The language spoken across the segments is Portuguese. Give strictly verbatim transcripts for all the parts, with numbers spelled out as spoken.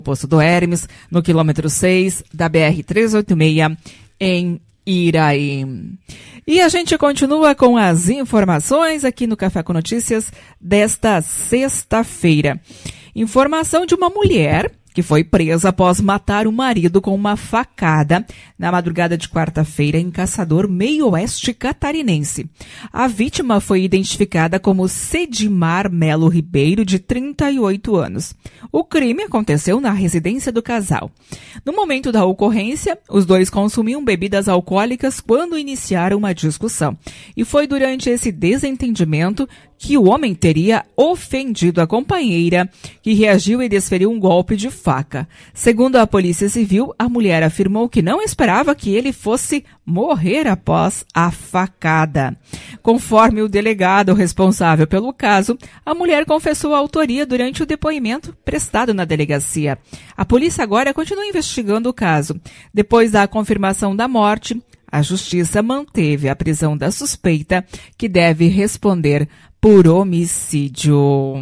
Posto do Hermes, no quilômetro seis da B R trezentos e oitenta e seis, em Iraí. E a gente continua com as informações aqui no Café com Notícias desta sexta-feira. Informação de uma mulher que foi presa após matar o marido com uma facada na madrugada de quarta-feira em Caçador, meio oeste catarinense. A vítima foi identificada como Cedimar Melo Ribeiro, de trinta e oito anos. O crime aconteceu na residência do casal. No momento da ocorrência, os dois consumiam bebidas alcoólicas quando iniciaram uma discussão. E foi durante esse desentendimento que o homem teria ofendido a companheira, que reagiu e desferiu um golpe de faca. Segundo a Polícia Civil, a mulher afirmou que não esperava que ele fosse morrer após a facada. Conforme o delegado responsável pelo caso, a mulher confessou a autoria durante o depoimento prestado na delegacia. A polícia agora continua investigando o caso. Depois da confirmação da morte, a justiça manteve a prisão da suspeita, que deve responder por homicídio.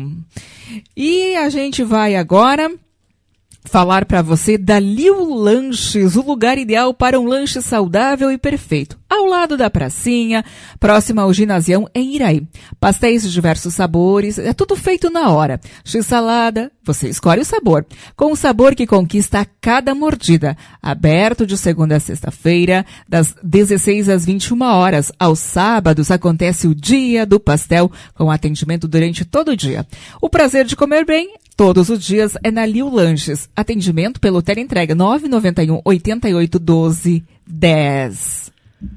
E a gente vai agora falar para você da Liu Lanches, o lugar ideal para um lanche saudável e perfeito. Ao lado da pracinha, próximo ao ginasião em Iraí. Pastéis de diversos sabores, é tudo feito na hora. X-salada, você escolhe o sabor, com o sabor que conquista a cada mordida. Aberto de segunda a sexta-feira, das dezesseis às vinte e uma horas. Aos sábados acontece o Dia do Pastel, com atendimento durante todo o dia. O prazer de comer bem todos os dias é na Liu Lanches. Atendimento pelo teleentrega nove nove um, oito oito um dois, um zero.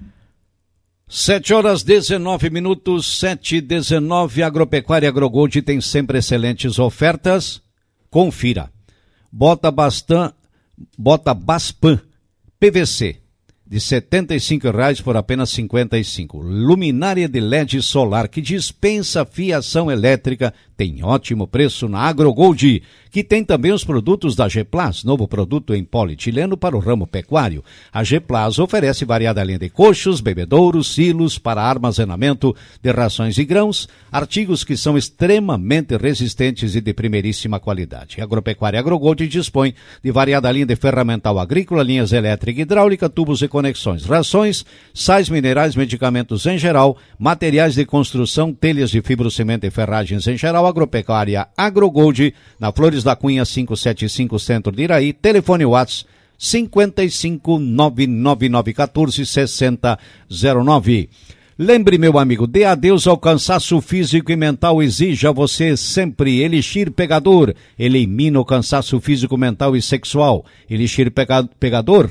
Sete horas, dezenove minutos, sete e dezenove. Agropecuária Agrogold tem sempre excelentes ofertas. Confira. Bota Bastan, bota Baspan P V C de setenta e cinco reais por apenas cinquenta e cinco. Luminária de L E D solar que dispensa fiação elétrica, tem ótimo preço na Agrogold, que tem também os produtos da Geplas, novo produto em polietileno para o ramo pecuário. A Geplas oferece variada linha de coxos, bebedouros, silos para armazenamento de rações e grãos, artigos que são extremamente resistentes e de primeiríssima qualidade. A Agropecuária Agrogold dispõe de variada linha de ferramental agrícola, linhas elétrica e hidráulica, tubos e conexões, rações, sais minerais, medicamentos em geral, materiais de construção, telhas de fibrocimento e ferragens em geral. Agropecuária Agrogold, na Flores da Cunha quinhentos e setenta e cinco, centro de Iraí. Telefone WhatsApp cinco cinco nove nove nove um quatro seis zero zero nove. Lembre, meu amigo, dê adeus ao cansaço físico e mental, exija você sempre Elixir Pegador. Elimina o cansaço físico, mental e sexual. Elixir Pegador,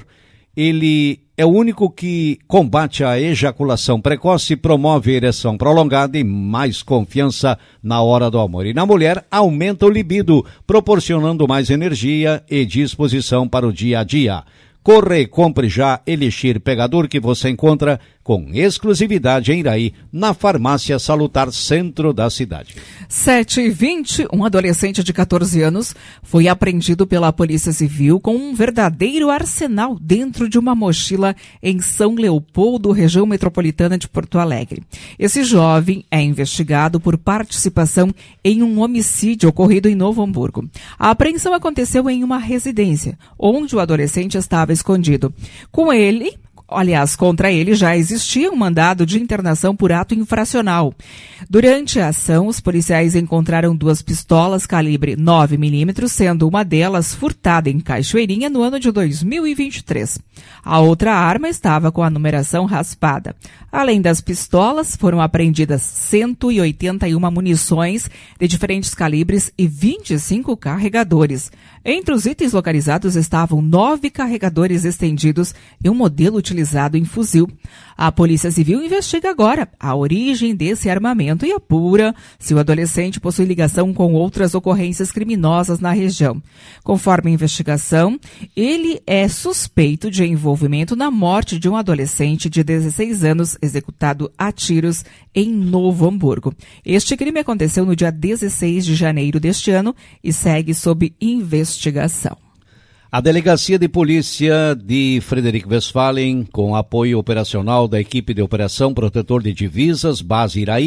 ele é o único que combate a ejaculação precoce, promove ereção prolongada e mais confiança na hora do amor. E na mulher, aumenta o libido, proporcionando mais energia e disposição para o dia a dia. Corre e compre já Elixir Pegador, que você encontra com exclusividade em Iraí, na Farmácia Salutar, centro da cidade. sete e vinte, um adolescente de catorze anos foi apreendido pela Polícia Civil com um verdadeiro arsenal dentro de uma mochila em São Leopoldo, região metropolitana de Porto Alegre. Esse jovem é investigado por participação em um homicídio ocorrido em Novo Hamburgo. A apreensão aconteceu em uma residência, onde o adolescente estava escondido. Com ele... Aliás, contra ele já existia um mandado de internação por ato infracional. Durante a ação, os policiais encontraram duas pistolas calibre nove milímetros, sendo uma delas furtada em Cachoeirinha no ano de dois mil e vinte e três. A outra arma estava com a numeração raspada. Além das pistolas, foram apreendidas cento e oitenta e uma munições de diferentes calibres e vinte e cinco carregadores. Entre os itens localizados estavam nove carregadores estendidos e um modelo utilizado em fuzil. A Polícia Civil investiga agora a origem desse armamento e apura se o adolescente possui ligação com outras ocorrências criminosas na região. Conforme a investigação, ele é suspeito de envolvimento na morte de um adolescente de dezesseis anos executado a tiros em Novo Hamburgo. Este crime aconteceu no dia dezesseis de janeiro deste ano e segue sob investigação. A Delegacia de Polícia de Frederico Westphalen, com apoio operacional da equipe de Operação Protetor de Divisas, Base Iraí,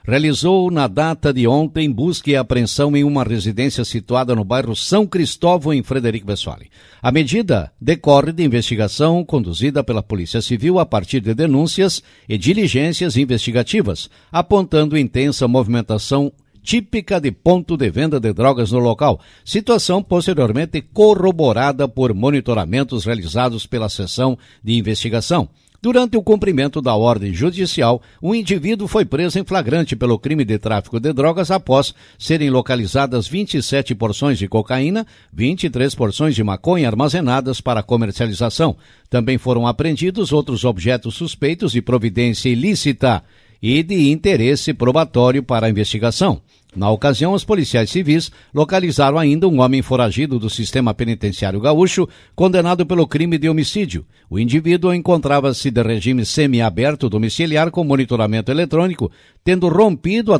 realizou na data de ontem busca e apreensão em uma residência situada no bairro São Cristóvão, em Frederico Westphalen. A medida decorre de investigação conduzida pela Polícia Civil a partir de denúncias e diligências investigativas, apontando intensa movimentação típica de ponto de venda de drogas no local, situação posteriormente corroborada por monitoramentos realizados pela seção de investigação. Durante o cumprimento da ordem judicial, um indivíduo foi preso em flagrante pelo crime de tráfico de drogas após serem localizadas vinte e sete porções de cocaína, vinte e três porções de maconha armazenadas para comercialização. Também foram apreendidos outros objetos suspeitos de providência ilícita e de interesse probatório para a investigação. Na ocasião, os policiais civis localizaram ainda um homem foragido do sistema penitenciário gaúcho, condenado pelo crime de homicídio. O indivíduo encontrava-se de regime semiaberto domiciliar com monitoramento eletrônico, tendo rompido a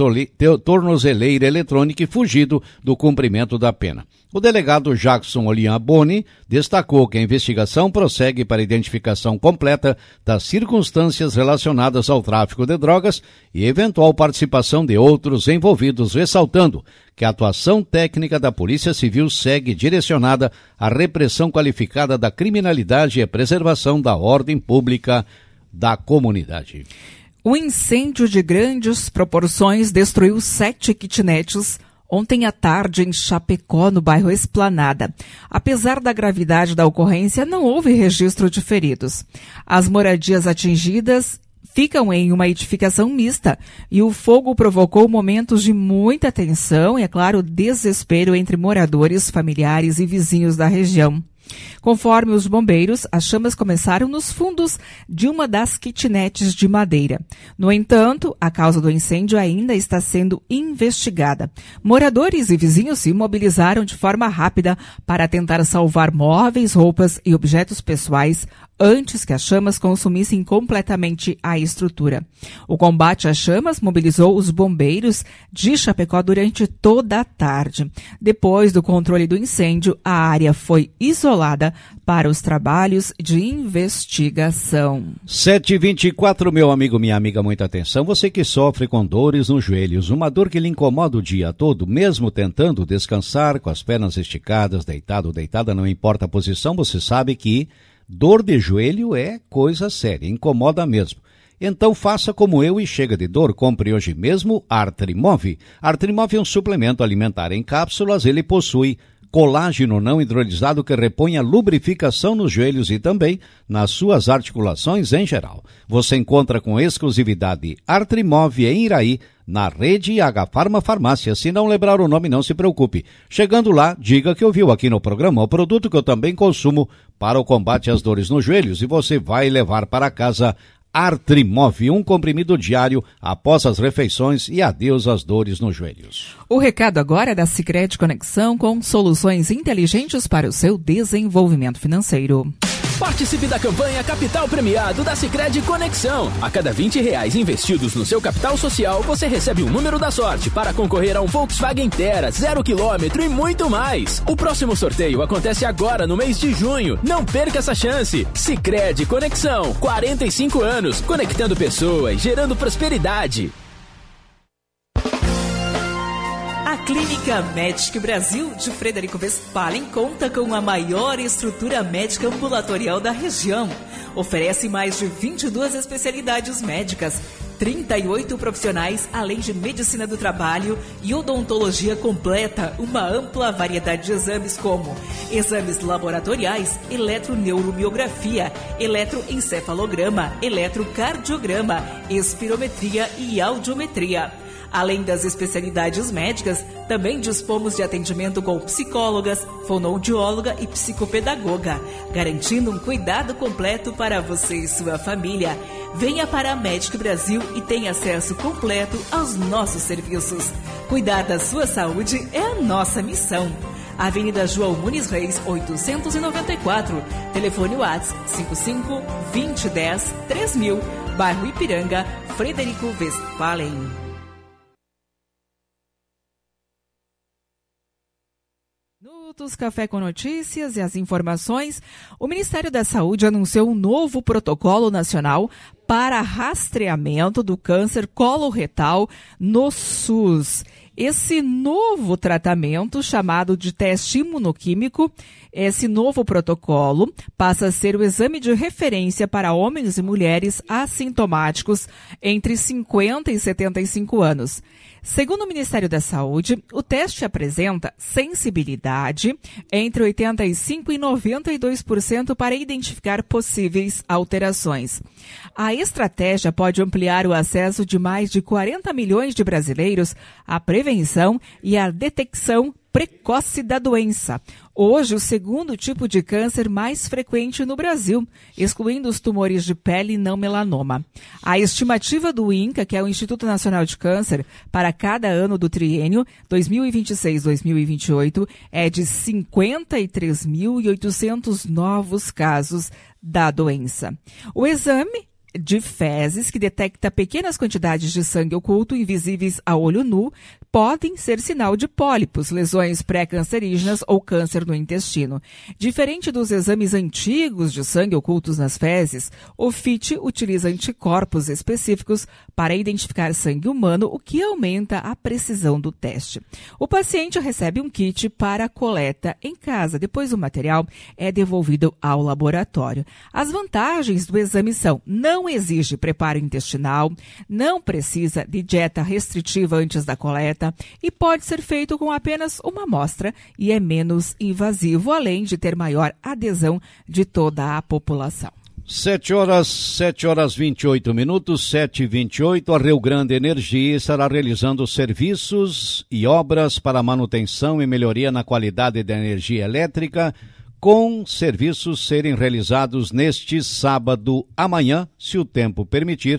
tornozeleira eletrônica e fugido do cumprimento da pena. O delegado Jackson Olian Boni destacou que a investigação prossegue para a identificação completa das circunstâncias relacionadas ao tráfico de drogas e eventual participação de outros envolvidos, ressaltando que a atuação técnica da Polícia Civil segue direcionada à repressão qualificada da criminalidade e à preservação da ordem pública da comunidade. Um incêndio de grandes proporções destruiu sete kitnets ontem à tarde em Chapecó, no bairro Esplanada. Apesar da gravidade da ocorrência, não houve registro de feridos. As moradias atingidas ficam em uma edificação mista e o fogo provocou momentos de muita tensão e, é claro, desespero entre moradores, familiares e vizinhos da região. Conforme os bombeiros, as chamas começaram nos fundos de uma das kitnets de madeira. No entanto, a causa do incêndio ainda está sendo investigada. Moradores e vizinhos se mobilizaram de forma rápida para tentar salvar móveis, roupas e objetos pessoais antes que as chamas consumissem completamente a estrutura. O combate às chamas mobilizou os bombeiros de Chapecó durante toda a tarde. Depois do controle do incêndio, a área foi isolada para os trabalhos de investigação. sete e vinte e quatro, meu amigo, minha amiga, muita atenção. Você que sofre com dores nos joelhos, uma dor que lhe incomoda o dia todo, mesmo tentando descansar com as pernas esticadas, deitado ou deitada, não importa a posição, você sabe que dor de joelho é coisa séria, incomoda mesmo. Então faça como eu e chega de dor, compre hoje mesmo Artrimov. Artrimov é um suplemento alimentar em cápsulas, ele possui colágeno não hidrolisado que repõe a lubrificação nos joelhos e também nas suas articulações em geral. Você encontra com exclusividade Artrimov em Iraí, na rede H Farma Farmácia. Se não lembrar o nome, não se preocupe. Chegando lá, diga que ouviu aqui no programa o produto que eu também consumo para o combate às dores nos joelhos e você vai levar para casa Artrimov, um comprimido diário após as refeições e adeus às dores nos joelhos. O recado agora é da Sicredi Conexão com soluções inteligentes para o seu desenvolvimento financeiro. Participe da campanha Capital Premiado da Sicredi Conexão. A cada vinte reais investidos no seu capital social, você recebe um número da sorte para concorrer a um Volkswagen Tera, zero quilômetro e muito mais. O próximo sorteio acontece agora no mês de junho. Não perca essa chance. Sicredi Conexão, quarenta e cinco anos, conectando pessoas, gerando prosperidade. A Clínica Medic Brasil de Frederico Westphalen conta com a maior estrutura médica ambulatorial da região. Oferece mais de vinte e duas especialidades médicas, trinta e oito profissionais, além de medicina do trabalho e odontologia completa, uma ampla variedade de exames como exames laboratoriais, eletroneuromiografia, eletroencefalograma, eletrocardiograma, espirometria e audiometria. Além das especialidades médicas, também dispomos de atendimento com psicólogas, fonoaudióloga e psicopedagoga, garantindo um cuidado completo para você e sua família. Venha para a Medic Brasil e tenha acesso completo aos nossos serviços. Cuidar da sua saúde é a nossa missão. Avenida João Muniz Reis, oitocentos e noventa e quatro. Telefone WhatsApp cinco cinco, vinte, dez, três mil. Bairro Ipiranga, Frederico Westphalen. Minutos, Café com Notícias e as informações. O Ministério da Saúde anunciou um novo protocolo nacional para rastreamento do câncer coloretal no SUS. Esse novo tratamento, chamado de teste imunoquímico, esse novo protocolo passa a ser o exame de referência para homens e mulheres assintomáticos entre cinquenta e setenta e cinco anos. Segundo o Ministério da Saúde, o teste apresenta sensibilidade entre oitenta e cinco por cento e noventa e dois por cento para identificar possíveis alterações. A estratégia pode ampliar o acesso de mais de quarenta milhões de brasileiros à prevenção e à detecção precoce da doença. Hoje, o segundo tipo de câncer mais frequente no Brasil, excluindo os tumores de pele e não melanoma. A estimativa do INCA, que é o Instituto Nacional de Câncer, para cada ano do triênio dois mil e vinte e seis a dois mil e vinte e oito é de cinquenta e três mil e oitocentos novos casos da doença. O exame de fezes, que detecta pequenas quantidades de sangue oculto invisíveis a olho nu, podem ser sinal de pólipos, lesões pré-cancerígenas ou câncer no intestino. Diferente dos exames antigos de sangue ocultos nas fezes, o F I T utiliza anticorpos específicos para identificar sangue humano, o que aumenta a precisão do teste. O paciente recebe um kit para coleta em casa. Depois o material é devolvido ao laboratório. As vantagens do exame são: não exige preparo intestinal, não precisa de dieta restritiva antes da coleta e pode ser feito com apenas uma amostra e é menos invasivo, além de ter maior adesão de toda a população. Sete horas, sete horas vinte e oito minutos, sete e vinte e oito, a Rio Grande Energia estará realizando serviços e obras para manutenção e melhoria na qualidade da energia elétrica, com serviços serem realizados neste sábado amanhã, se o tempo permitir,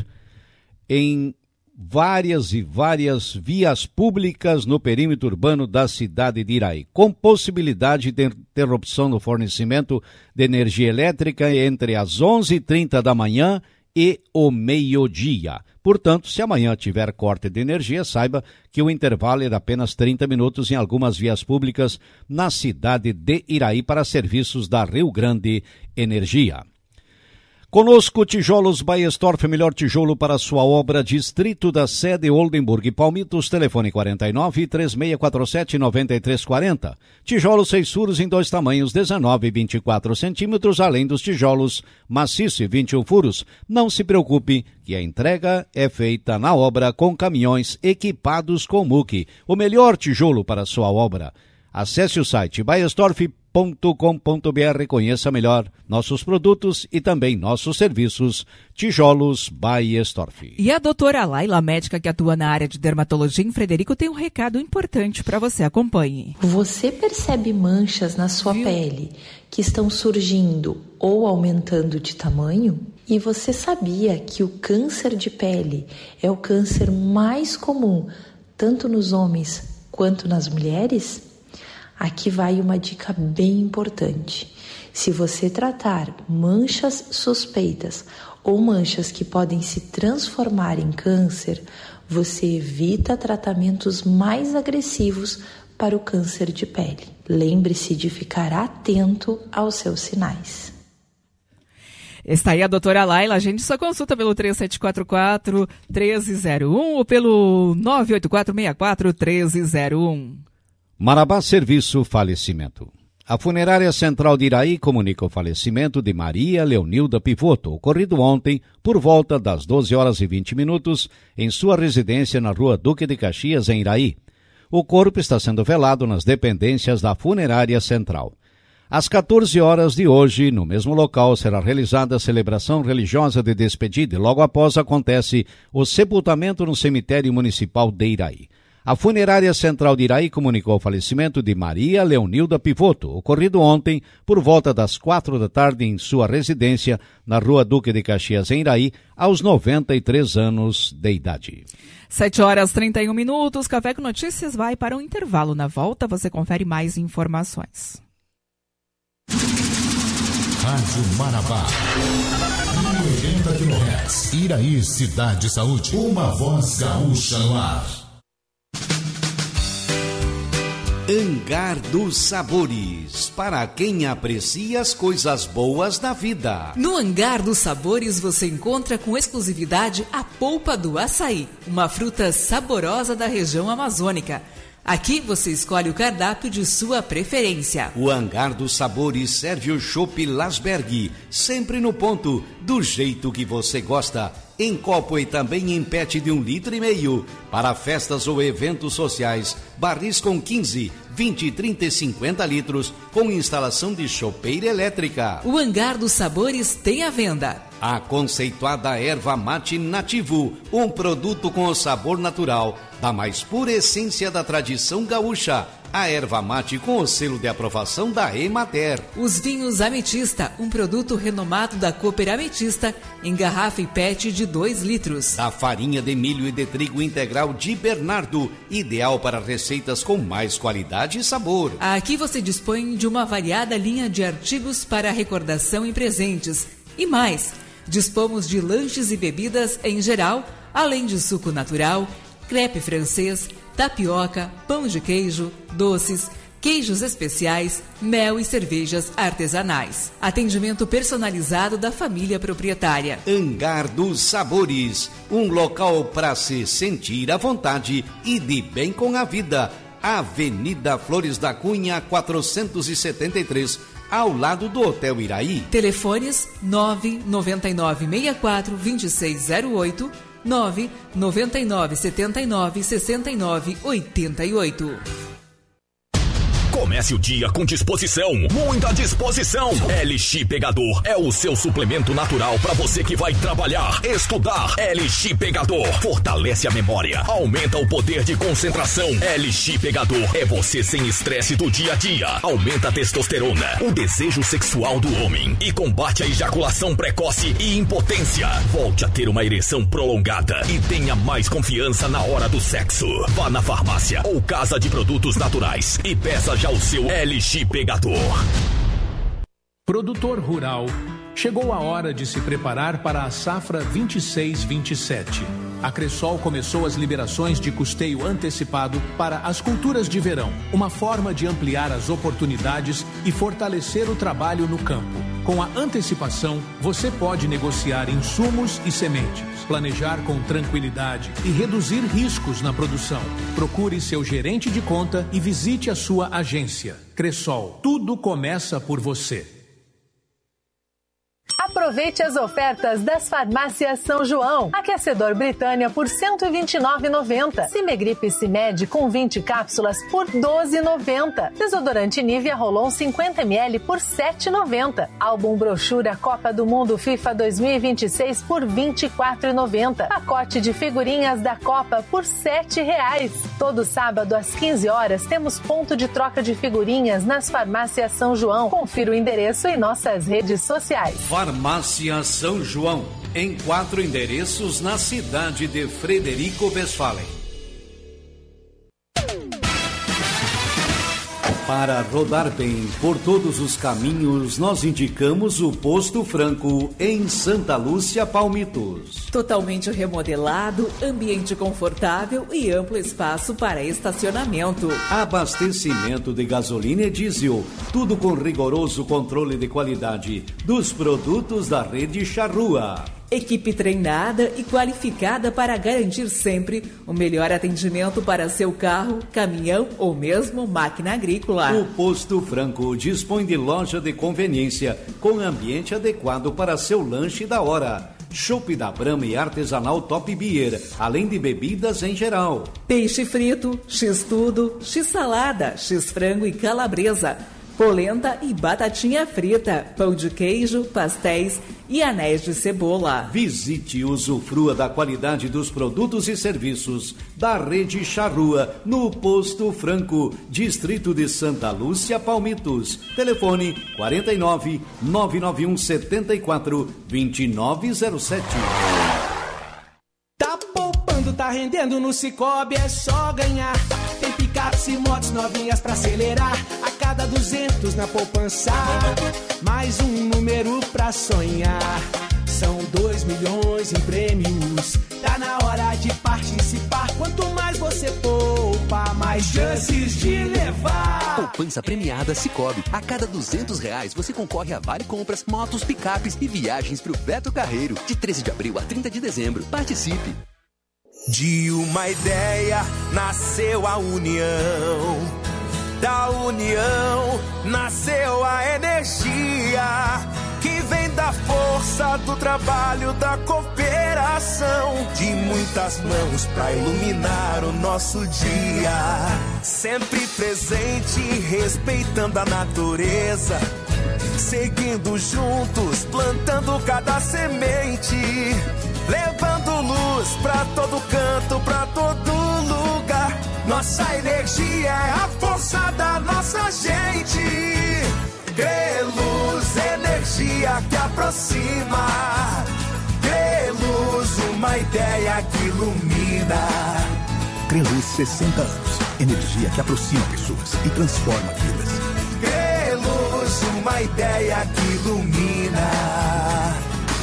em várias e várias vias públicas no perímetro urbano da cidade de Iraí, com possibilidade de interrupção no fornecimento de energia elétrica entre as onze e trinta da manhã e o meio-dia. Portanto, se amanhã tiver corte de energia, saiba que o intervalo é de apenas trinta minutos em algumas vias públicas na cidade de Iraí para serviços da Rio Grande Energia. Conosco, Tijolos Baestorff, melhor tijolo para sua obra, Distrito da Sede, Oldenburg e Palmitos, telefone quarenta e nove, três seis quatro sete, nove três quatro zero. Tijolos seis furos em dois tamanhos, dezenove e vinte e quatro centímetros, além dos tijolos maciço e vinte e um furos. Não se preocupe, que a entrega é feita na obra com caminhões equipados com M U C. O melhor tijolo para sua obra. Acesse o site baestorff ponto com ponto b r, conheça melhor nossos produtos e também nossos serviços. Tijolos Baestorff. E a doutora Laila, médica que atua na área de dermatologia em Frederico, tem um recado importante para você. Acompanhe. Você percebe manchas na sua Viu? pele que estão surgindo ou aumentando de tamanho? E você sabia que o câncer de pele é o câncer mais comum, tanto nos homens quanto nas mulheres? Aqui vai uma dica bem importante. Se você tratar manchas suspeitas ou manchas que podem se transformar em câncer, você evita tratamentos mais agressivos para o câncer de pele. Lembre-se de ficar atento aos seus sinais. Está aí a doutora Laila. Agende sua consulta pelo três sete quatro quatro, um três zero um ou pelo nove oito quatro seis quatro, três zero um. Marabá Serviço Falecimento. A Funerária Central de Iraí comunica o falecimento de Maria Leonilda Pivoto, ocorrido ontem por volta das doze horas e vinte minutos em sua residência na Rua Duque de Caxias, em Iraí. O corpo está sendo velado nas dependências da Funerária Central. Às quatorze horas de hoje, no mesmo local, será realizada a celebração religiosa de despedida e logo após acontece o sepultamento no cemitério municipal de Iraí. A Funerária Central de Iraí comunicou o falecimento de Maria Leonilda Pivoto, ocorrido ontem por volta das quatro da tarde em sua residência na Rua Duque de Caxias, em Iraí, aos noventa e três anos de idade. sete horas e trinta e um minutos, Café com Notícias vai para um intervalo. Na volta você confere mais informações. Rádio Marabá, oitenta quilômetros, Iraí, Cidade Saúde, uma voz gaúcha no ar. Hangar dos Sabores, para quem aprecia as coisas boas da vida. No Hangar dos Sabores você encontra com exclusividade a polpa do açaí, uma fruta saborosa da região amazônica. Aqui você escolhe o cardápio de sua preferência. O Hangar dos Sabores serve o chopp Lasberg, sempre no ponto, do jeito que você gosta. Em copo e também em pet de um litro e meio. Para festas ou eventos sociais, barris com quinze, vinte, trinta e cinquenta litros, com instalação de chopeira elétrica. O Hangar dos Sabores tem à venda a conceituada erva mate nativo, um produto com o sabor natural da mais pura essência da tradição gaúcha. A erva mate com o selo de aprovação da Emater. Os vinhos Ametista, um produto renomado da Cooper Ametista, em garrafa e pet de dois litros. A farinha de milho e de trigo integral de Bernardo, ideal para receitas com mais qualidade e sabor. Aqui você dispõe de uma variada linha de artigos para recordação e presentes. E mais, dispomos de lanches e bebidas em geral, além de suco natural, crepe francês, tapioca, pão de queijo, doces, queijos especiais, mel e cervejas artesanais. Atendimento personalizado da família proprietária. Hangar dos Sabores, um local para se sentir à vontade e de bem com a vida. Avenida Flores da Cunha, quatrocentos e setenta e três, ao lado do Hotel Iraí. Telefones nove nove nove, seis quatro, dois seis zero oito, nove nove nove, sete nove, seis nove oito oito. Comece o dia com disposição, muita disposição. Elixir Pegador é o seu suplemento natural para você que vai trabalhar, estudar. Elixir Pegador fortalece a memória, aumenta o poder de concentração. Elixir Pegador é você sem estresse do dia a dia, aumenta a testosterona, o desejo sexual do homem e combate a ejaculação precoce e impotência. Volte a ter uma ereção prolongada e tenha mais confiança na hora do sexo. Vá na farmácia ou casa de produtos naturais e peça já o seu Elixir Pegador. Produtor rural, chegou a hora de se preparar para a safra vinte e seis vinte e sete. A Cressol começou as liberações de custeio antecipado para as culturas de verão, uma forma de ampliar as oportunidades e fortalecer o trabalho no campo. Com a antecipação, você pode negociar insumos e sementes, planejar com tranquilidade e reduzir riscos na produção. Procure seu gerente de conta e visite a sua agência. Cressol, tudo começa por você. Aproveite as ofertas das farmácias São João. Aquecedor Britânia por cento e vinte e nove reais e noventa centavos. Cimegripe Cimed com vinte cápsulas por doze reais e noventa centavos. Desodorante Nivea Rolon cinquenta mililitros por sete reais e noventa centavos. Álbum brochura Copa do Mundo FIFA dois mil e vinte e seis por vinte e quatro reais e noventa centavos. Pacote de figurinhas da Copa por sete reais. Todo sábado às quinze horas temos ponto de troca de figurinhas nas farmácias São João. Confira o endereço em nossas redes sociais. Farmácia São João, em quatro endereços na cidade de Frederico Westphalen. Para rodar bem por todos os caminhos, nós indicamos o Posto Franco, em Santa Lúcia, Palmitos. Totalmente remodelado, ambiente confortável e amplo espaço para estacionamento. Abastecimento de gasolina e diesel, tudo com rigoroso controle de qualidade dos produtos da rede Charrua. Equipe treinada e qualificada para garantir sempre o melhor atendimento para seu carro, caminhão ou mesmo máquina agrícola. O Posto Franco dispõe de loja de conveniência com ambiente adequado para seu lanche da hora. Chopp da Brahma e artesanal Top Beer, além de bebidas em geral. Peixe frito, x-tudo, x-salada, x-frango e calabresa. Polenta e batatinha frita, pão de queijo, pastéis e anéis de cebola. Visite e usufrua da qualidade dos produtos e serviços da rede Charrua, no Posto Franco, distrito de Santa Lúcia, Palmitos. Telefone quarenta e nove, nove nove um, setenta e quatro, vinte e nove zero sete. Tá poupando, tá rendendo no Cicobi, é só ganhar. Tem picapes e motos novinhas pra acelerar. A cada duzentos na poupança, mais um número pra sonhar. São dois milhões em prêmios. Tá Tá na hora de participar. Quanto mais você poupa, mais chances de levar. Poupança premiada Sicoob. A cada duzentos reais você concorre a vale compras, motos, picapes e viagens pro Beto Carreiro. De treze de abril a trinta de dezembro. Participe. De uma ideia nasceu a união. Da união nasceu a energia que vem da força do trabalho, da cooperação, de muitas mãos pra iluminar o nosso dia. Sempre presente, respeitando a natureza, seguindo juntos, plantando cada semente, levando luz pra todo canto, pra todo lugar. Nossa energia é a força da nossa gente. Creluz, energia que aproxima. Creluz, uma ideia que ilumina. Creluz, sessenta anos. Energia que aproxima pessoas e transforma vidas. Creluz, uma ideia que ilumina.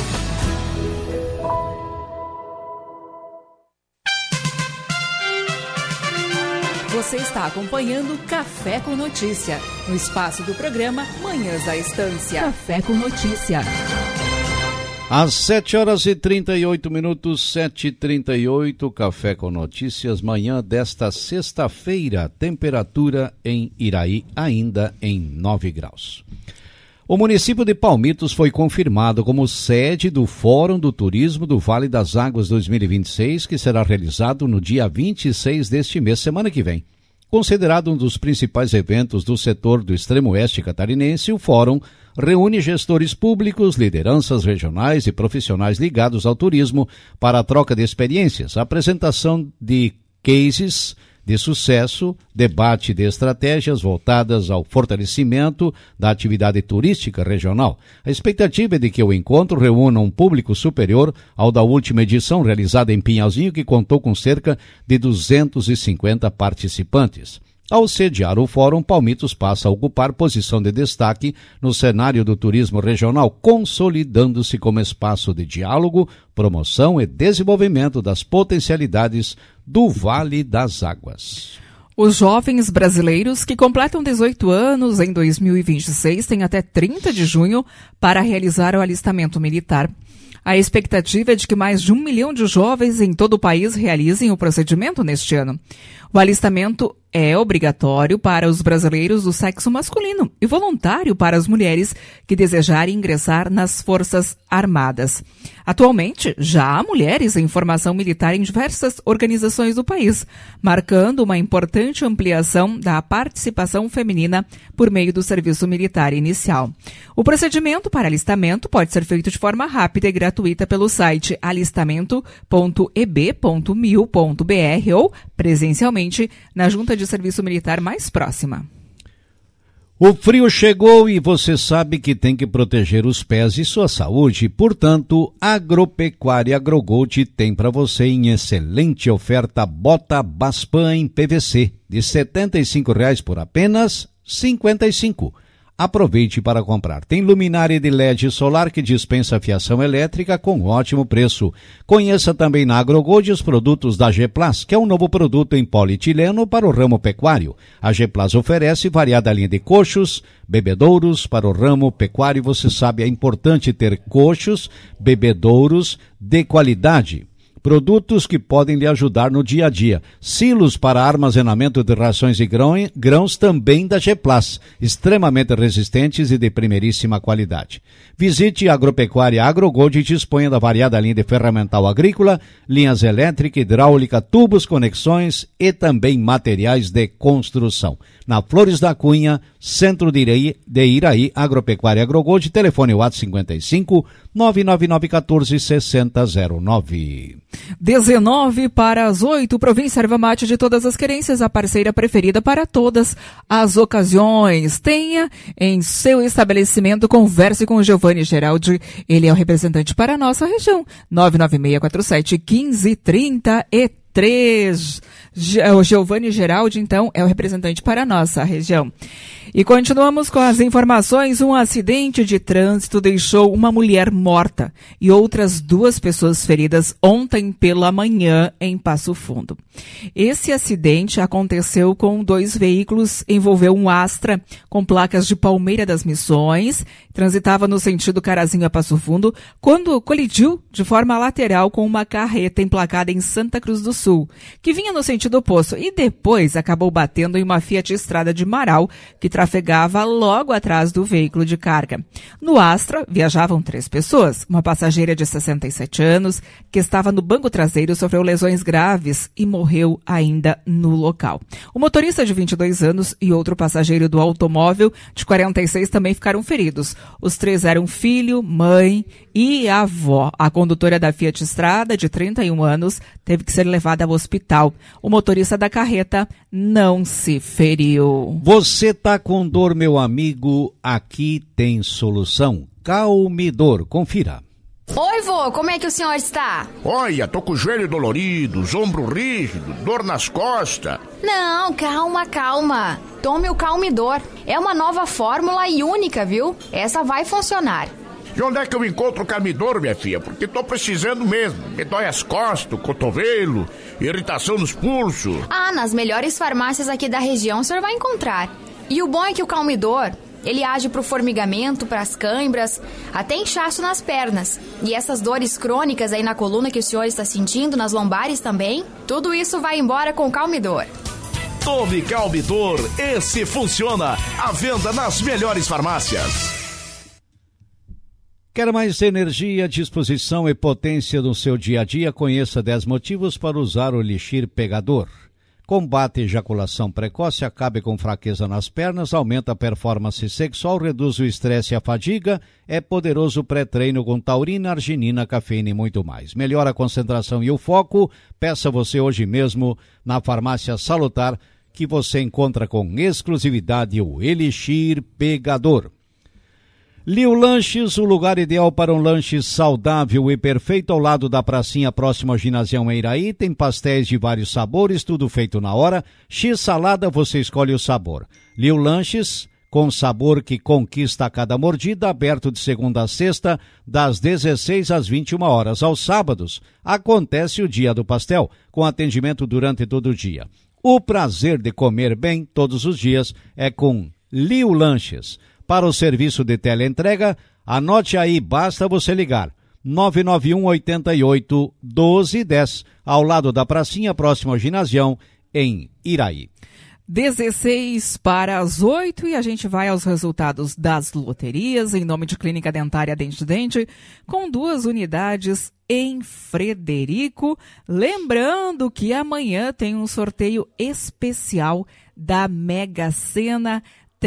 Você está acompanhando Café com Notícia, no espaço do programa Manhãs da Estância. Café com Notícia. Às sete horas e trinta e oito minutos, sete e trinta e oito, Café com Notícias, manhã desta sexta-feira, temperatura em Iraí ainda em nove graus. O município de Palmitos foi confirmado como sede do Fórum do Turismo do Vale das Águas dois mil e vinte e seis, que será realizado no dia vinte e seis deste mês, semana que vem. Considerado um dos principais eventos do setor do extremo oeste catarinense, o Fórum reúne gestores públicos, lideranças regionais e profissionais ligados ao turismo para a troca de experiências, apresentação de cases de sucesso, debate de estratégias voltadas ao fortalecimento da atividade turística regional. A expectativa é de que o encontro reúna um público superior ao da última edição realizada em Pinhalzinho, que contou com cerca de duzentos e cinquenta participantes. Ao sediar o Fórum, Palmitos passa a ocupar posição de destaque no cenário do turismo regional, consolidando-se como espaço de diálogo, promoção e desenvolvimento das potencialidades do Vale das Águas. Os jovens brasileiros que completam dezoito anos em dois mil e vinte e seis têm até trinta de junho para realizar o alistamento militar. A expectativa é de que mais de um milhão de jovens em todo o país realizem o procedimento neste ano. O alistamento é obrigatório para os brasileiros do sexo masculino e voluntário para as mulheres que desejarem ingressar nas Forças Armadas. Atualmente, já há mulheres em formação militar em diversas organizações do país, marcando uma importante ampliação da participação feminina por meio do serviço militar inicial. O procedimento para alistamento pode ser feito de forma rápida e gratuita pelo site alistamento ponto e b ponto mil ponto b r ou presencialmente na Junta de Serviço Militar mais próxima. O frio chegou e você sabe que tem que proteger os pés e sua saúde. Portanto, Agropecuária Agrogold tem para você em excelente oferta bota Baspan em P V C de setenta e cinco reais por apenas cinquenta e cinco reais. Aproveite para comprar. Tem luminária de L E D solar que dispensa fiação elétrica com ótimo preço. Conheça também na Agrogold os produtos da Geplas, que é um novo produto em polietileno para o ramo pecuário. A Geplas oferece variada linha de coxos, bebedouros para o ramo pecuário. Você sabe, é importante ter coxos, bebedouros de qualidade. Produtos que podem lhe ajudar no dia a dia. Silos para armazenamento de rações e grãos também da Geplas, extremamente resistentes e de primeiríssima qualidade. Visite a Agropecuária Agrogold e disponha da variada linha de ferramental agrícola, linhas elétrica, hidráulica, tubos, conexões e também materiais de construção. Na Flores da Cunha, centro de Iraí, de Iraí Agropecuária Agrogold, telefone WhatsApp cinquenta e cinco, nove nove nove um quatro, seis zero zero nove. dezenove para as oito, Província Erva Mate de todas as querências, a parceira preferida para todas as ocasiões. Tenha em seu estabelecimento, converse com o Giovanni Geraldi, ele é o representante para a nossa região, nove nove seis quatro sete, um cinco três três. O Giovanni Geraldi, então, é o representante para a nossa região. E continuamos com as informações. Um acidente de trânsito deixou uma mulher morta e outras duas pessoas feridas ontem pela manhã em Passo Fundo. Esse acidente aconteceu com dois veículos, envolveu um Astra com placas de Palmeira das Missões, transitava no sentido Carazinho a Passo Fundo, quando colidiu de forma lateral com uma carreta emplacada em Santa Cruz do Sul, que vinha no sentido oposto e depois acabou batendo em uma Fiat Estrada de Marau, que trafegava logo atrás do veículo de carga. No Astra, viajavam três pessoas. Uma passageira de sessenta e sete anos, que estava no banco traseiro, sofreu lesões graves e morreu ainda no local. O motorista de vinte e dois anos e outro passageiro do automóvel de quarenta e seis também ficaram feridos. Os três eram filho, mãe e avó. A condutora da Fiat Estrada, de trinta e um anos, teve que ser levada ao hospital. O motorista da carreta não se feriu. Você tá com dor, meu amigo? Aqui tem solução. Calmidor, confira. Oi, vô, como é que o senhor está? Olha, tô com o joelho dolorido, os ombros rígidos, dor nas costas. Não, calma, calma. Tome o Calmidor. É uma nova fórmula e única, viu? Essa vai funcionar. E onde é que eu encontro o Calmidor, minha filha? Porque tô precisando mesmo. Me dói as costas, o cotovelo, irritação nos pulsos. Ah, nas melhores farmácias aqui da região o senhor vai encontrar. E o bom é que o Calmidor, ele age pro formigamento, pras câimbras, até inchaço nas pernas. E essas dores crônicas aí na coluna que o senhor está sentindo, nas lombares também, tudo isso vai embora com o Calmidor. Tome Calmidor, esse funciona. À venda nas melhores farmácias. Quer mais energia, disposição e potência no seu dia a dia? Conheça dez motivos para usar o Elixir Pegador. Combate ejaculação precoce, acabe com fraqueza nas pernas, aumenta a performance sexual, reduz o estresse e a fadiga, é poderoso pré-treino com taurina, arginina, cafeína e muito mais. Melhora a concentração e o foco. Peça você hoje mesmo na farmácia Salutar, que você encontra com exclusividade o Elixir Pegador. Liu Lanches, o lugar ideal para um lanche saudável e perfeito ao lado da pracinha próximo ao ginásio em Iraí. Tem pastéis de vários sabores, tudo feito na hora. X-salada, você escolhe o sabor. Liu Lanches, com sabor que conquista a cada mordida, aberto de segunda a sexta, das dezesseis às vinte e uma horas. Aos sábados, acontece o Dia do Pastel, com atendimento durante todo o dia. O prazer de comer bem todos os dias é com Liu Lanches. Para o serviço de teleentrega, anote aí, basta você ligar nove nove um oito oito um dois um zero, ao lado da pracinha, próximo ao ginásio, em Iraí. dezesseis para as oito e a gente vai aos resultados das loterias, em nome de Clínica Dentária Dente Dente, com duas unidades em Frederico. Lembrando que amanhã tem um sorteio especial da Mega Sena,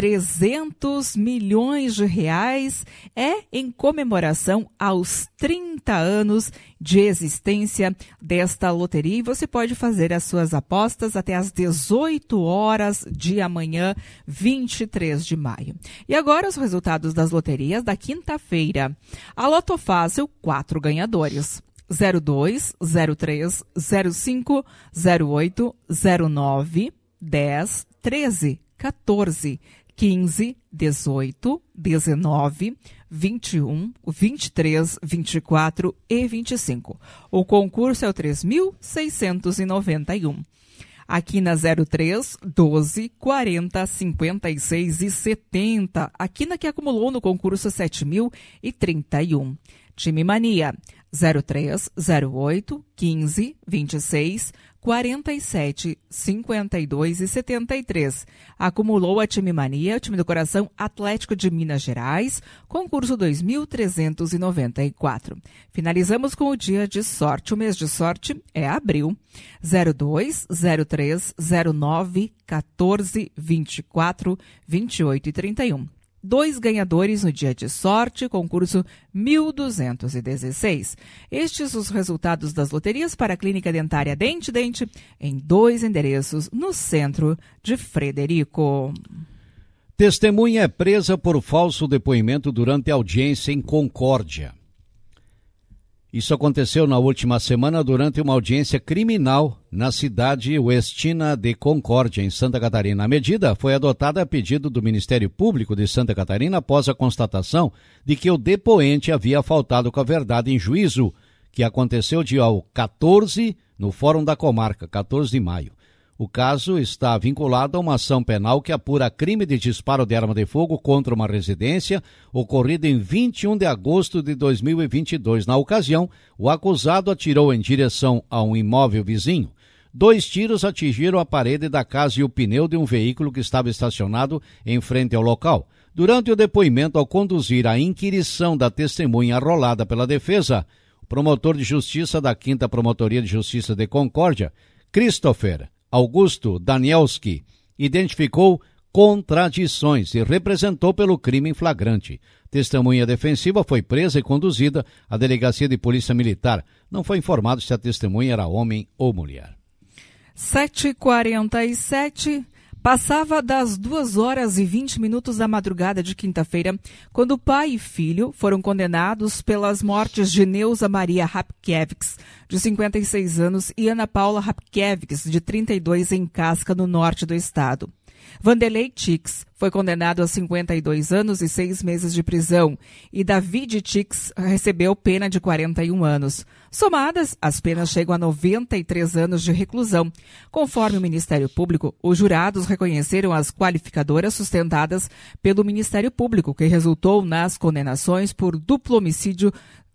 trezentos milhões de reais, é em comemoração aos trinta anos de existência desta loteria. E você pode fazer as suas apostas até às dezoito horas de amanhã, vinte e três de maio. E agora os resultados das loterias da quinta-feira. A Loto Fácil, quatro ganhadores. zero dois, zero três, zero cinco, zero oito, zero nove, dez, treze, quatorze, quinze, dezoito, dezenove, vinte e um, vinte e três, vinte e quatro e vinte e cinco. O concurso é o três mil seiscentos e noventa e um. Aqui na zero três, doze, quarenta, cinquenta e seis e setenta. Aqui na que acumulou no concurso sete mil e trinta e um. Time Mania zero três, zero oito, quinze, vinte e seis, quarenta e sete, cinquenta e dois e setenta e três. Acumulou a Time Mania, o time do coração Atlético de Minas Gerais, concurso dois mil trezentos e noventa e quatro. Finalizamos com o dia de sorte. O mês de sorte é abril. zero dois, zero três, zero nove, quatorze, vinte e quatro, vinte e oito e trinta e um. Dois ganhadores no dia de sorte, concurso mil duzentos e dezesseis. Estes os resultados das loterias para a Clínica Dentária Dente Dente, em dois endereços no centro de Frederico. Testemunha é presa por falso depoimento durante audiência em Concórdia. Isso aconteceu na última semana durante uma audiência criminal na cidade Westina de Concórdia, em Santa Catarina. A medida foi adotada a pedido do Ministério Público de Santa Catarina após a constatação de que o depoente havia faltado com a verdade em juízo, que aconteceu dia quatorze no Fórum da Comarca, quatorze de maio. O caso está vinculado a uma ação penal que apura crime de disparo de arma de fogo contra uma residência, ocorrido em vinte e um de agosto de dois mil e vinte e dois. Na ocasião, o acusado atirou em direção a um imóvel vizinho. Dois tiros atingiram a parede da casa e o pneu de um veículo que estava estacionado em frente ao local. Durante o depoimento, ao conduzir a inquirição da testemunha arrolada pela defesa, o promotor de justiça da quinta Promotoria de Justiça de Concórdia, Christopher Augusto Danielski, identificou contradições e representou pelo crime em flagrante. Testemunha defensiva foi presa e conduzida à Delegacia de Polícia Militar. Não foi informado se a testemunha era homem ou mulher. sete e quarenta e sete, passava das duas horas e vinte minutos da madrugada de quinta-feira, quando pai e filho foram condenados pelas mortes de Neuza Maria Rapkiewicz, de cinquenta e seis anos, e Ana Paula Rapkiewicz, de trinta e dois, em Casca, no norte do estado. Vanderlei Tix foi condenado a cinquenta e dois anos e seis meses de prisão e David Tix recebeu pena de quarenta e um anos. Somadas, as penas chegam a noventa e três anos de reclusão. Conforme o Ministério Público, os jurados reconheceram as qualificadoras sustentadas pelo Ministério Público, que resultou nas condenações por duplo homicídio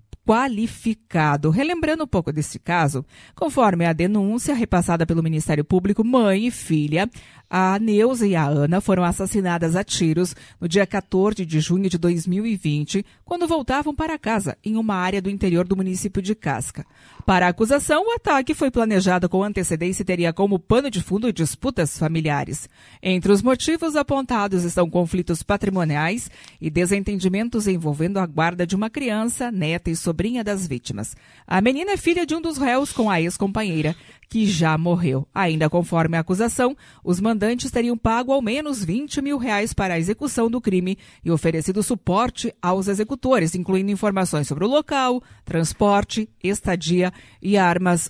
qualificado. Relembrando um pouco desse caso, conforme a denúncia repassada pelo Ministério Público, mãe e filha, a Neuza e a Ana, foram assassinadas a tiros no dia quatorze de junho de dois mil e vinte, quando voltavam para casa, em uma área do interior do município de Casca. Para a acusação, o ataque foi planejado com antecedência e teria como pano de fundo disputas familiares. Entre os motivos apontados estão conflitos patrimoniais e desentendimentos envolvendo a guarda de uma criança, neta e sobrinha das vítimas. A menina é filha de um dos réus com a ex-companheira, que já morreu. Ainda conforme a acusação, os mandantes teriam pago ao menos vinte mil reais para a execução do crime e oferecido suporte aos executores, incluindo informações sobre o local, transporte, estadia e armas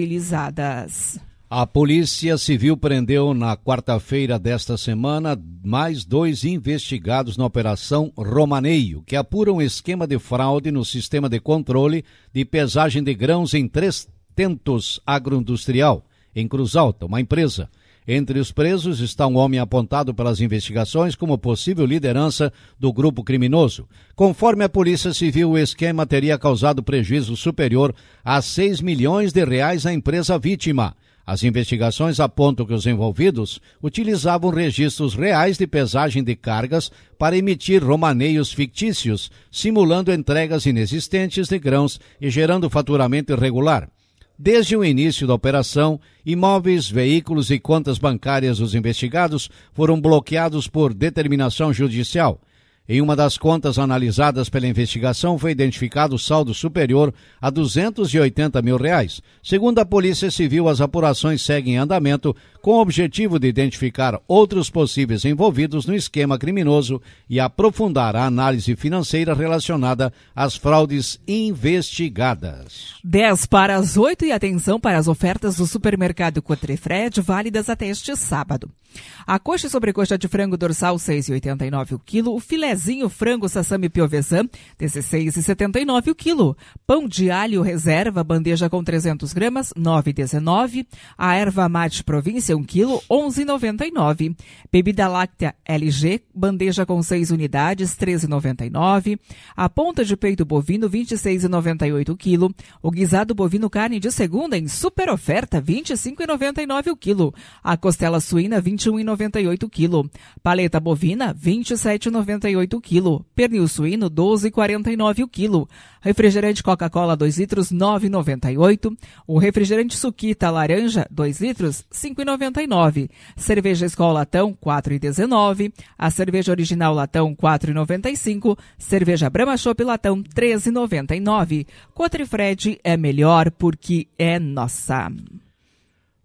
utilizadas. A Polícia Civil prendeu na quarta-feira desta semana mais dois investigados na Operação Romaneio, que apura um esquema de fraude no sistema de controle de pesagem de grãos em três Tentos Agroindustrial, em Cruz Alta, uma empresa. Entre os presos está um homem apontado pelas investigações como possível liderança do grupo criminoso. Conforme a Polícia Civil, o esquema teria causado prejuízo superior a seis milhões de reais à empresa vítima. As investigações apontam que os envolvidos utilizavam registros reais de pesagem de cargas para emitir romaneios fictícios, simulando entregas inexistentes de grãos e gerando faturamento irregular. Desde o início da operação, imóveis, veículos e contas bancárias dos investigados foram bloqueados por determinação judicial. Em uma das contas analisadas pela investigação foi identificado saldo superior a duzentos e oitenta mil reais. Segundo a Polícia Civil, as apurações seguem em andamento com o objetivo de identificar outros possíveis envolvidos no esquema criminoso e aprofundar a análise financeira relacionada às fraudes investigadas. dez para as oito e atenção para as ofertas do supermercado Cotrifred, válidas até este sábado. A coxa e sobrecoxa de frango dorsal seis reais e oitenta e nove centavos o quilo, o filezinho frango sassami piovesan dezesseis reais e setenta e nove centavos o quilo, pão de alho reserva bandeja com trezentos gramas nove reais e dezenove centavos, a erva mate província um quilo onze reais e noventa e nove centavos, bebida láctea L G bandeja com seis unidades treze reais e noventa e nove centavos, a ponta de peito bovino vinte e seis reais e noventa e oito centavos o quilo, o guisado bovino carne de segunda em super oferta vinte e cinco reais e noventa e nove centavos o quilo, a costela suína vinte e um reais e noventa e oito centavos o quilo, paleta bovina vinte e sete reais e noventa e oito centavos o quilo, pernil suíno doze reais e quarenta e nove centavos o quilo, refrigerante Coca-Cola dois litros nove reais e noventa e oito centavos, o refrigerante Suquita laranja dois litros cinco reais e noventa e nove centavos, cerveja Skol latão quatro reais e dezenove centavos, a cerveja original latão quatro reais e noventa e cinco centavos, cerveja Brahma Chopp latão treze reais e noventa e nove centavos. Cotrifred é melhor porque é nossa.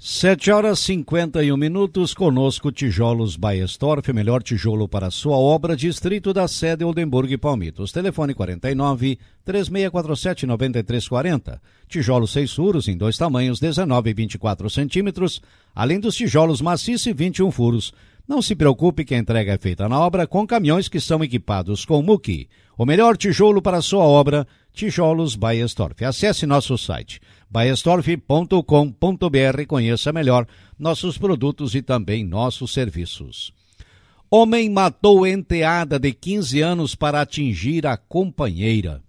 Sete horas e cinquenta e um minutos, conosco Tijolos Baestorff, melhor tijolo para sua obra, distrito da sede Oldenburg e Palmitos. Telefone quarenta e nove, três seis quatro sete, nove três quatro zero. Tijolos seis furos em dois tamanhos, dezenove e vinte e quatro centímetros, além dos tijolos maciços e vinte e um furos. Não se preocupe que a entrega é feita na obra com caminhões que são equipados com muque. O melhor tijolo para sua obra, Tijolos Baestorff. Acesse nosso site baestorff ponto com ponto b r e conheça melhor nossos produtos e também nossos serviços. Homem matou enteada de quinze anos para atingir a companheira.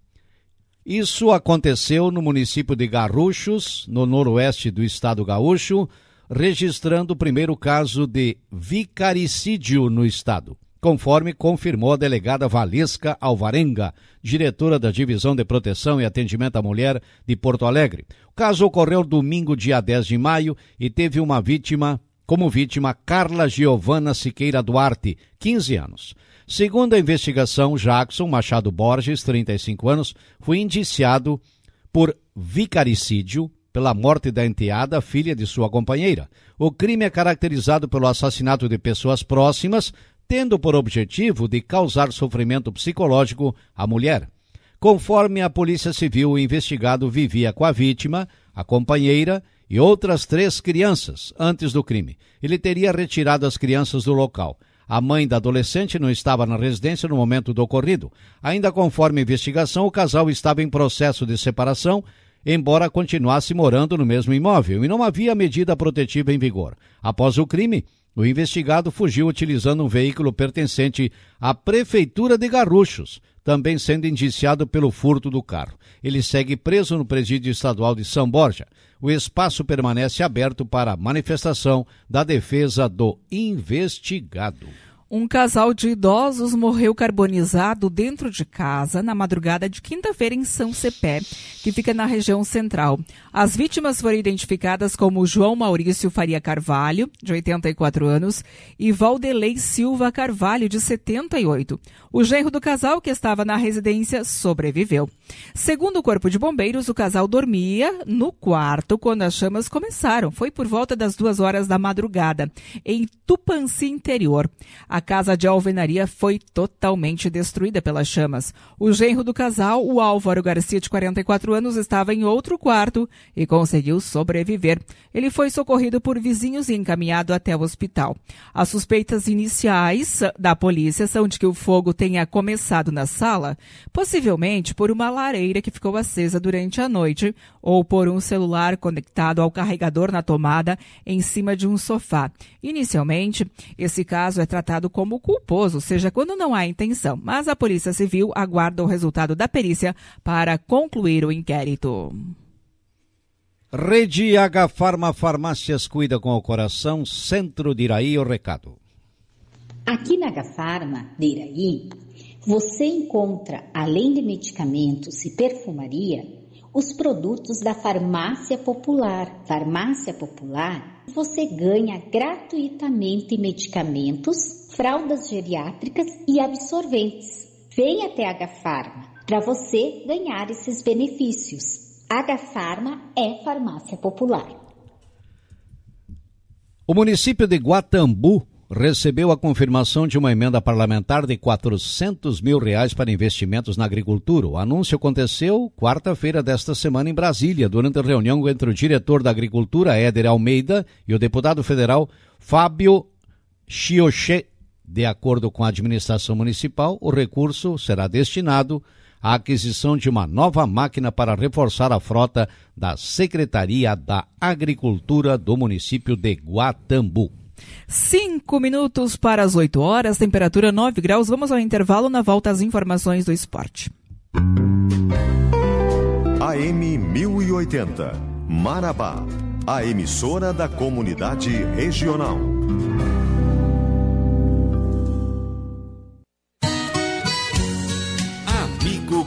Isso aconteceu no município de Garruchos, no noroeste do estado gaúcho, registrando o primeiro caso de vicaricídio no estado, conforme confirmou a delegada Valesca Alvarenga, diretora da Divisão de Proteção e Atendimento à Mulher de Porto Alegre. O caso ocorreu domingo, dia dez de maio, e teve uma vítima, como vítima, Carla Giovana Siqueira Duarte, quinze anos. Segundo a investigação, Jackson Machado Borges, trinta e cinco anos, foi indiciado por vicaricídio pela morte da enteada, filha de sua companheira. O crime é caracterizado pelo assassinato de pessoas próximas, tendo por objetivo de causar sofrimento psicológico à mulher. Conforme a Polícia Civil, o investigado vivia com a vítima, a companheira e outras três crianças antes do crime. Ele teria retirado as crianças do local. A mãe da adolescente não estava na residência no momento do ocorrido. Ainda conforme a investigação, o casal estava em processo de separação, embora continuasse morando no mesmo imóvel, e não havia medida protetiva em vigor. Após o crime, o investigado fugiu utilizando um veículo pertencente à Prefeitura de Garruchos, também sendo indiciado pelo furto do carro. Ele segue preso no Presídio Estadual de São Borja. O espaço permanece aberto para a manifestação da defesa do investigado. Um casal de idosos morreu carbonizado dentro de casa na madrugada de quinta-feira em São Cepé, que fica na região central. As vítimas foram identificadas como João Maurício Faria Carvalho, de oitenta e quatro anos, e Valdelei Silva Carvalho, de setenta e oito. O genro do casal, que estava na residência, sobreviveu. Segundo o Corpo de Bombeiros, o casal dormia no quarto quando as chamas começaram. Foi por volta das duas horas da madrugada, em Tupanci Interior. A casa de alvenaria foi totalmente destruída pelas chamas. O genro do casal, o Álvaro Garcia, de quarenta e quatro anos, estava em outro quarto e conseguiu sobreviver. Ele foi socorrido por vizinhos e encaminhado até o hospital. As suspeitas iniciais da polícia são de que o fogo tenha começado na sala, possivelmente por uma lareira que ficou acesa durante a noite ou por um celular conectado ao carregador na tomada em cima de um sofá. Inicialmente, esse caso é tratado como culposo, ou seja, quando não há intenção, mas a Polícia Civil aguarda o resultado da perícia para concluir o inquérito. Rede H Farma Farmácias cuida com o coração, Centro de Iraí, o recado. Aqui na H Farma de Iraí, você encontra, além de medicamentos e perfumaria, os produtos da Farmácia Popular. Farmácia Popular, você ganha gratuitamente medicamentos, fraldas geriátricas e absorventes. Venha até a H Farma para você ganhar esses benefícios. H Farma é Farmácia Popular. O município de Guatambu recebeu a confirmação de uma emenda parlamentar de quatrocentos mil reais para investimentos na agricultura. O anúncio aconteceu quarta-feira desta semana em Brasília, durante a reunião entre o diretor da Agricultura, Éder Almeida, e o deputado federal Fábio Chioché. De acordo com a administração municipal, o recurso será destinado à aquisição de uma nova máquina para reforçar a frota da Secretaria da Agricultura do município de Guatambu. Cinco minutos para as oito horas, temperatura nove graus. Vamos ao intervalo, na volta às informações do esporte. A M mil e oitenta, Marabá, a emissora da comunidade regional.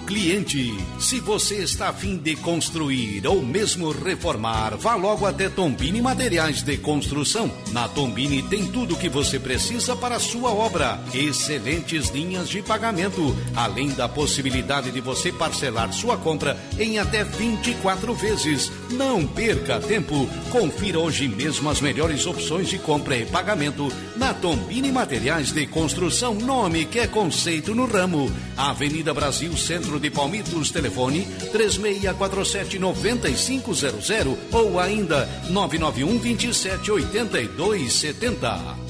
cliente. Se você está a fim de construir ou mesmo reformar, vá logo até Tombini Materiais de Construção. Na Tombini tem tudo o que você precisa para a sua obra. Excelentes linhas de pagamento, além da possibilidade de você parcelar sua compra em até vinte e quatro vezes. Não perca tempo. Confira hoje mesmo as melhores opções de compra e pagamento na Tombini Materiais de Construção. Nome que é conceito no ramo. Avenida Brasil, Centro de Palmitos. Telefone três seis quatro sete nove cinco zero zero ou ainda nove nove um, dois sete oito dois sete zero.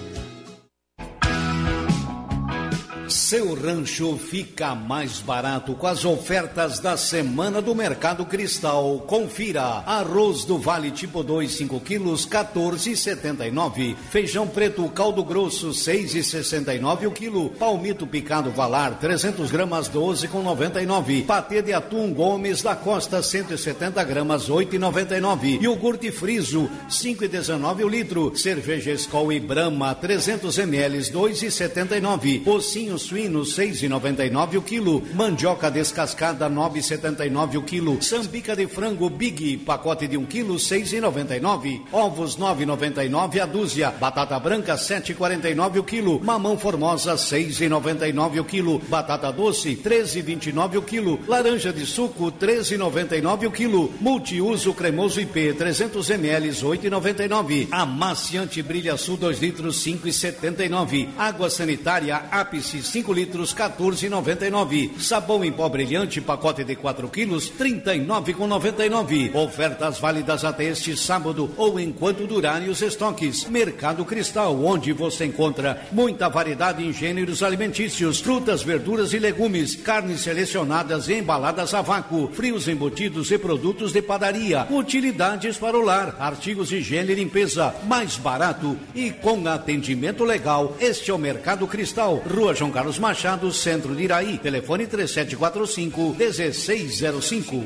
Seu rancho fica mais barato com as ofertas da Semana do Mercado Cristal. Confira: arroz do Vale tipo dois, cinco quilos, quatorze reais e setenta e nove centavos. Feijão preto caldo grosso, seis reais e sessenta e nove centavos o quilo. Palmito picado Valar, trezentos gramas, doze reais e noventa e nove centavos. Patê de atum Gomes da Costa, cento e setenta gramas, oito reais e noventa e nove centavos. Iogurte Friso, cinco reais e dezenove centavos o litro. Cerveja Skol e Brahma, trezentos mililitros, dois reais e setenta e nove centavos. Pocinho suíno, seis reais e noventa e nove centavos o quilo. Mandioca descascada, nove reais e setenta e nove centavos o quilo. Sambica de frango Big, pacote de um quilo, seis reais e noventa e nove centavos. Ovos, nove reais e noventa e nove centavos a dúzia. Batata branca, sete reais e quarenta e nove centavos o quilo. Mamão Formosa, seis reais e noventa e nove centavos o quilo. Batata doce, treze reais e vinte e nove centavos o quilo. Laranja de suco, treze reais e noventa e nove centavos o quilo. Multiuso cremoso I P, trezentos mililitros, oito reais e noventa e nove centavos. Amaciante Brilha Sul, dois litros, cinco reais e setenta e nove centavos. Água sanitária Ápice, cinco litros, quatorze reais e noventa e nove centavos. Sabão em pó brilhante, pacote de quatro quilos, trinta e nove reais e noventa e nove centavos. Ofertas válidas até este sábado ou enquanto durarem os estoques. Mercado Cristal, onde você encontra muita variedade em gêneros alimentícios, frutas, verduras e legumes, carnes selecionadas e embaladas a vácuo, frios embutidos e produtos de padaria, utilidades para o lar, artigos de higiene e limpeza, mais barato e com atendimento legal. Este é o Mercado Cristal, Rua João Carlos Machado, Centro de Iraí. Telefone três sete quatro cinco, um seis zero cinco.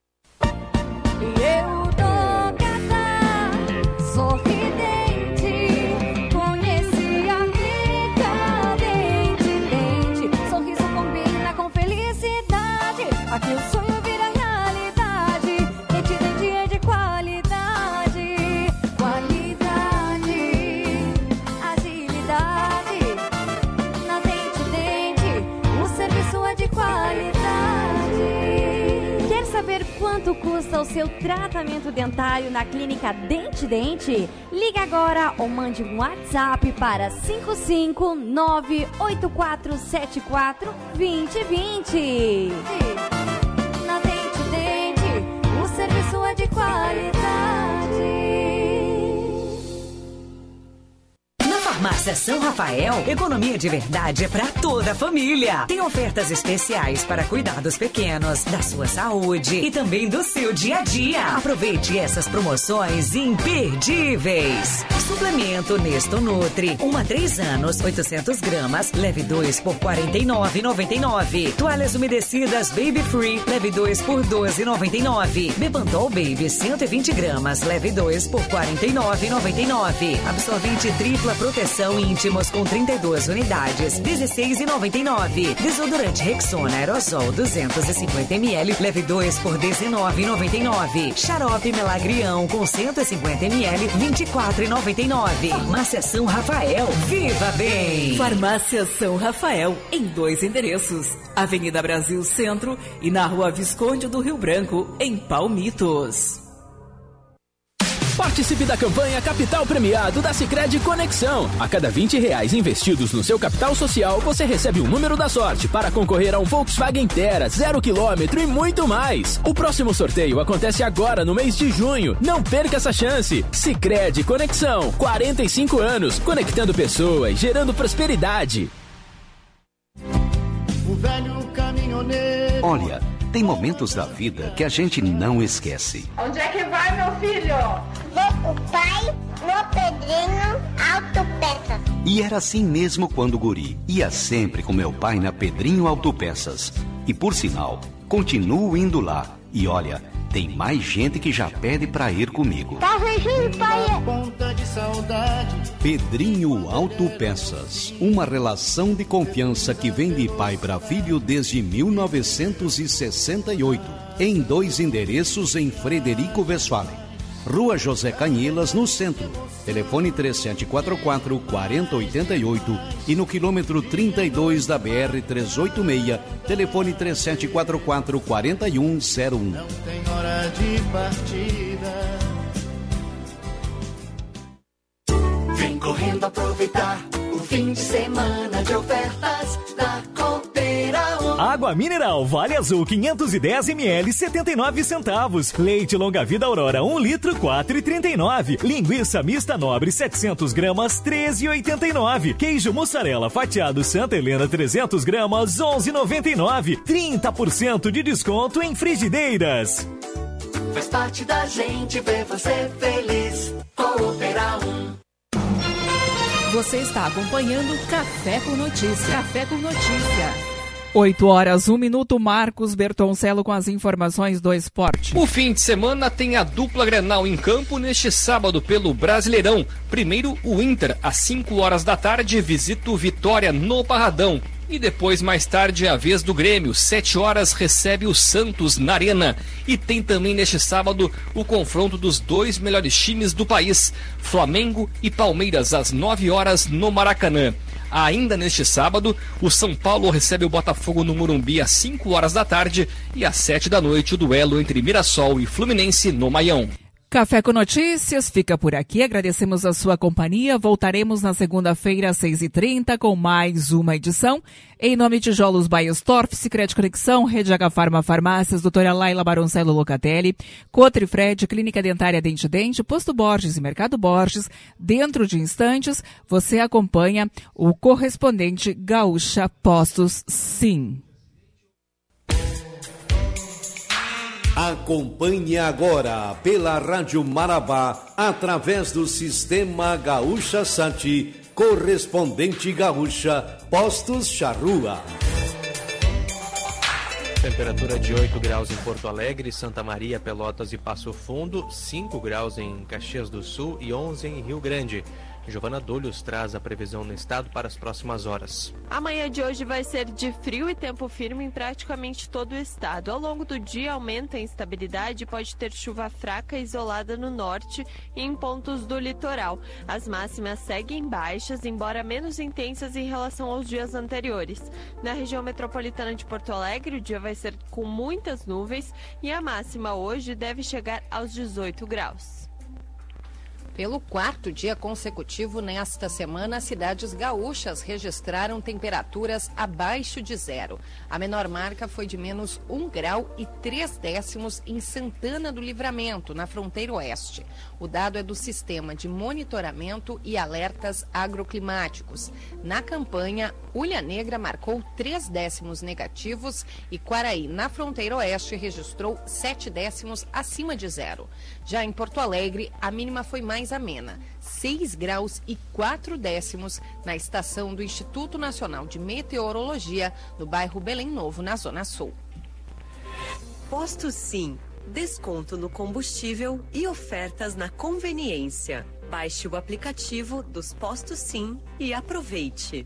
Aqui o sonho vira realidade. Dente Dente é de qualidade. Qualidade, agilidade. Na Dente Dente, o serviço é de qualidade. Quer saber quanto custa o seu tratamento dentário na clínica Dente Dente? Ligue agora ou mande um WhatsApp para cinco cinco nove oito quatro sete quatro dois zero dois zero. O serviço é de qualidade. Na Farmácia São Rafael, economia de verdade é para toda a família. Tem ofertas especiais para cuidar dos pequenos, da sua saúde e também do seu dia a dia. Aproveite essas promoções imperdíveis. Suplemento Nesto Nutri, um a três anos, oitocentos gramas, leve dois por quarenta e nove reais e noventa e nove centavos. Toalhas umedecidas Baby Free, leve dois por doze reais e noventa e nove centavos. Bepantol Baby, cento e vinte gramas, leve dois por quarenta e nove reais e noventa e nove centavos. Absorvente tripla proteção íntimos com trinta e duas unidades, dezesseis reais e noventa e nove centavos. Desodorante Rexona Aerosol duzentos e cinquenta mililitros, leve dois por dezenove reais e noventa e nove centavos. Xarope Melagrião com cento e cinquenta mililitros, vinte e quatro reais e noventa e nove centavos. Farmácia São Rafael, viva bem! Farmácia São Rafael, em dois endereços: Avenida Brasil Centro e na Rua Visconde do Rio Branco, em Palmitos. Participe da campanha Capital Premiado da Sicredi Conexão. A cada vinte reais investidos no seu capital social, você recebe um número da sorte para concorrer a um Volkswagen Tera, zero quilômetro e muito mais. O próximo sorteio acontece agora no mês de junho. Não perca essa chance. Sicredi Conexão, quarenta e cinco anos, conectando pessoas, gerando prosperidade. O velho caminhoneiro. Olha, tem momentos da vida que a gente não esquece. Onde é que vai, meu filho? Vou o pai no Pedrinho Autopeças. E era assim mesmo quando guri. Ia sempre com meu pai na Pedrinho Autopeças. E por sinal, continuo indo lá. E olha, tem mais gente que já pede pra ir comigo. Tá vendo, pai? Ponta de saudade. Pedrinho Autopeças, uma relação de confiança que vem de pai para filho desde mil novecentos e sessenta e oito, em dois endereços em Frederico Westphalen. Rua José Canhilas, no centro. Telefone três sete quatro quatro, quatro zero oito oito e no quilômetro trinta e dois da B R trezentos e oitenta e seis, telefone três sete quatro quatro, quatro um zero um. Não tem hora de partida. Vem correndo aproveitar o fim de semana de ofertas da Copeira um. Água mineral Vale Azul quinhentos e dez mililitros, setenta e nove centavos. Leite longa vida Aurora um litro, quatro e trinta e nove. Linguiça mista nobre setecentos gramas, treze e oitenta e nove. Queijo mussarela fatiado Santa Helena trezentos gramas, onze e noventa e nove. trinta por cento de desconto em frigideiras. Faz parte da gente ver você feliz. Copeira um. Você está acompanhando Café com Notícia. Café com Notícia. oito horas, um minuto. Marcos Bertoncello com as informações do esporte. O fim de semana tem a dupla Grenal em campo neste sábado pelo Brasileirão. Primeiro, o Inter, às cinco horas da tarde, visita o Vitória no Barradão. E depois, mais tarde, a vez do Grêmio, sete horas, recebe o Santos na Arena. E tem também neste sábado o confronto dos dois melhores times do país, Flamengo e Palmeiras, às nove horas no Maracanã. Ainda neste sábado, o São Paulo recebe o Botafogo no Morumbi às cinco horas da tarde e às sete da noite o duelo entre Mirassol e Fluminense no Maião. Café com Notícias fica por aqui. Agradecemos a sua companhia. Voltaremos na segunda-feira às seis e trinta com mais uma edição. Em nome de Tijolos Baiersdorf, Sicredi Conexão, Rede H Farma Farmácias, doutora Laila Baroncello Locatelli, Cotrifred, Clínica Dentária Dente Dente, Posto Borges e Mercado Borges. Dentro de instantes, você acompanha o correspondente Gaúcha Postos Sim. Acompanhe agora pela Rádio Marabá, através do Sistema Gaúcha Sati, correspondente Gaúcha, Postos Charrua. Temperatura de oito graus em Porto Alegre, Santa Maria, Pelotas e Passo Fundo, cinco graus em Caxias do Sul e onze em Rio Grande. Giovana Dulhos traz a previsão no estado para as próximas horas. A manhã de hoje vai ser de frio e tempo firme em praticamente todo o estado. Ao longo do dia aumenta a instabilidade e pode ter chuva fraca isolada no norte e em pontos do litoral. As máximas seguem baixas, embora menos intensas em relação aos dias anteriores. Na região metropolitana de Porto Alegre, o dia vai ser com muitas nuvens e a máxima hoje deve chegar aos dezoito graus. Pelo quarto dia consecutivo nesta semana, as cidades gaúchas registraram temperaturas abaixo de zero. A menor marca foi de menos um grau e três décimos em Santana do Livramento, na fronteira oeste. O dado é do Sistema de Monitoramento e Alertas Agroclimáticos. Na campanha, Ulha Negra marcou três décimos negativos e Quaraí, na fronteira oeste, registrou sete décimos acima de zero. Já em Porto Alegre, a mínima foi mais amena, seis graus e quatro décimos na estação do Instituto Nacional de Meteorologia, no bairro Belém Novo, na Zona Sul. Posto Sim, desconto no combustível e ofertas na conveniência. Baixe o aplicativo dos Postos Sim e aproveite.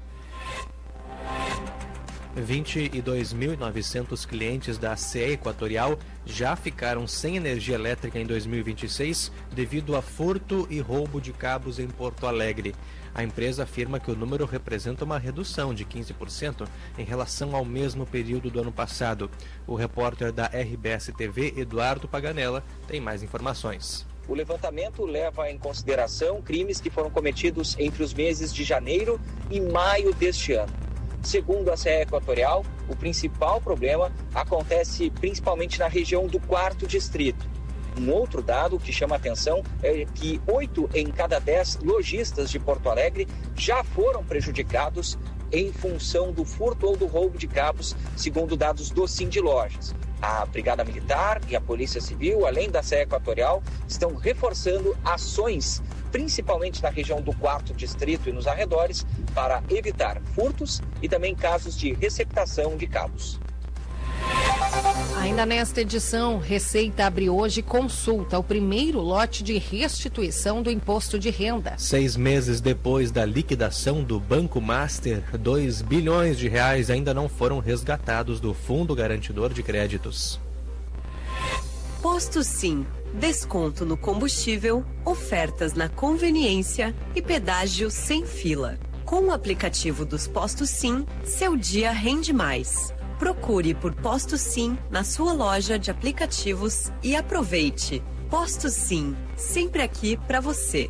vinte e dois mil e novecentos clientes da C E Equatorial já ficaram sem energia elétrica em dois mil e vinte e seis devido a furto e roubo de cabos em Porto Alegre. A empresa afirma que o número representa uma redução de quinze por cento em relação ao mesmo período do ano passado. O repórter da R B S T V, Eduardo Paganella, tem mais informações. O levantamento leva em consideração crimes que foram cometidos entre os meses de janeiro e maio deste ano. Segundo a C E Equatorial, o principal problema acontece principalmente na região do quarto distrito. Um outro dado que chama a atenção é que oito em cada dez lojistas de Porto Alegre já foram prejudicados em função do furto ou do roubo de cabos, segundo dados do Sindilojas. A Brigada Militar e a Polícia Civil, além da C E Equatorial, estão reforçando ações, principalmente na região do quarto distrito e nos arredores, para evitar furtos e também casos de receptação de cabos. Ainda nesta edição, Receita abre hoje consulta ao primeiro lote de restituição do imposto de renda. Seis meses depois da liquidação do Banco Master, dois bilhões de reais ainda não foram resgatados do Fundo Garantidor de Créditos. Posto Sim. Desconto no combustível, ofertas na conveniência e pedágio sem fila. Com o aplicativo dos Postos Sim, seu dia rende mais. Procure por Posto Sim na sua loja de aplicativos e aproveite. Posto Sim, sempre aqui para você.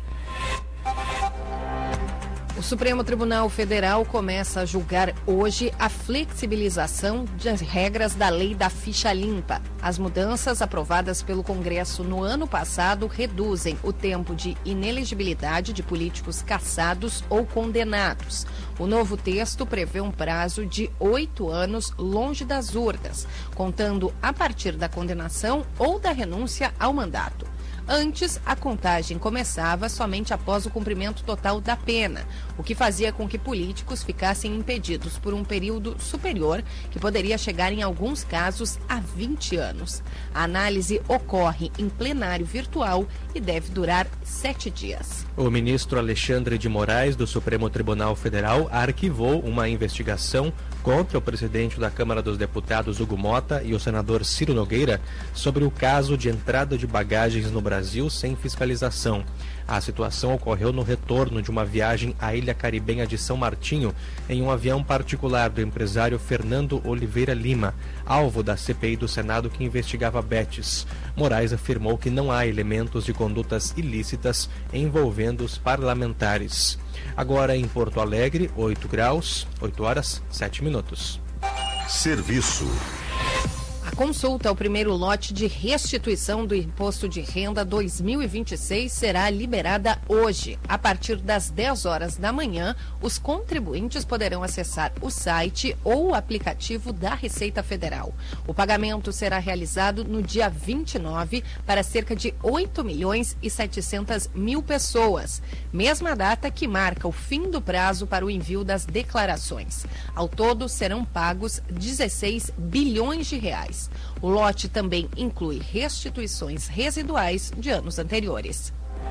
O Supremo Tribunal Federal começa a julgar hoje a flexibilização das regras da lei da ficha limpa. As mudanças aprovadas pelo Congresso no ano passado reduzem o tempo de inelegibilidade de políticos cassados ou condenados. O novo texto prevê um prazo de oito anos longe das urnas, contando a partir da condenação ou da renúncia ao mandato. Antes, a contagem começava somente após o cumprimento total da pena, o que fazia com que políticos ficassem impedidos por um período superior, que poderia chegar em alguns casos a vinte anos. A análise ocorre em plenário virtual e deve durar sete dias. O ministro Alexandre de Moraes, do Supremo Tribunal Federal, arquivou uma investigação contra o presidente da Câmara dos Deputados, Hugo Mota, e o senador Ciro Nogueira sobre o caso de entrada de bagagens no Brasil sem fiscalização. A situação ocorreu no retorno de uma viagem à ilha caribenha de São Martinho em um avião particular do empresário Fernando Oliveira Lima, alvo da C P I do Senado que investigava Betis. Moraes afirmou que não há elementos de condutas ilícitas envolvendo os parlamentares. Agora em Porto Alegre, oito graus, oito horas, sete minutos. Serviço. A consulta ao primeiro lote de restituição do Imposto de Renda dois mil e vinte e seis será liberada hoje. A partir das dez horas da manhã, os contribuintes poderão acessar o site ou o aplicativo da Receita Federal. O pagamento será realizado no dia vinte e nove para cerca de oito milhões e setecentas mil pessoas, mesma data que marca o fim do prazo para o envio das declarações. Ao todo, serão pagos dezesseis bilhões de reais. O lote também inclui restituições residuais de anos anteriores.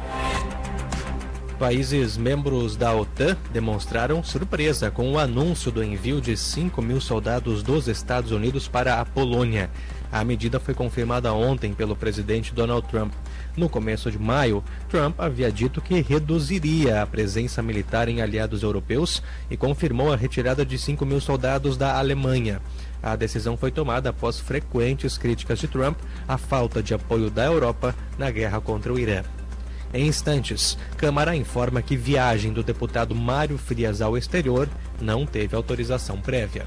Países membros da OTAN demonstraram surpresa com o anúncio do envio de cinco mil soldados dos Estados Unidos para a Polônia. A medida foi confirmada ontem pelo presidente Donald Trump. No começo de maio, Trump havia dito que reduziria a presença militar em aliados europeus e confirmou a retirada de cinco mil soldados da Alemanha. A decisão foi tomada após frequentes críticas de Trump à falta de apoio da Europa na guerra contra o Irã. Em instantes, Câmara informa que viagem do deputado Mário Frias ao exterior não teve autorização prévia.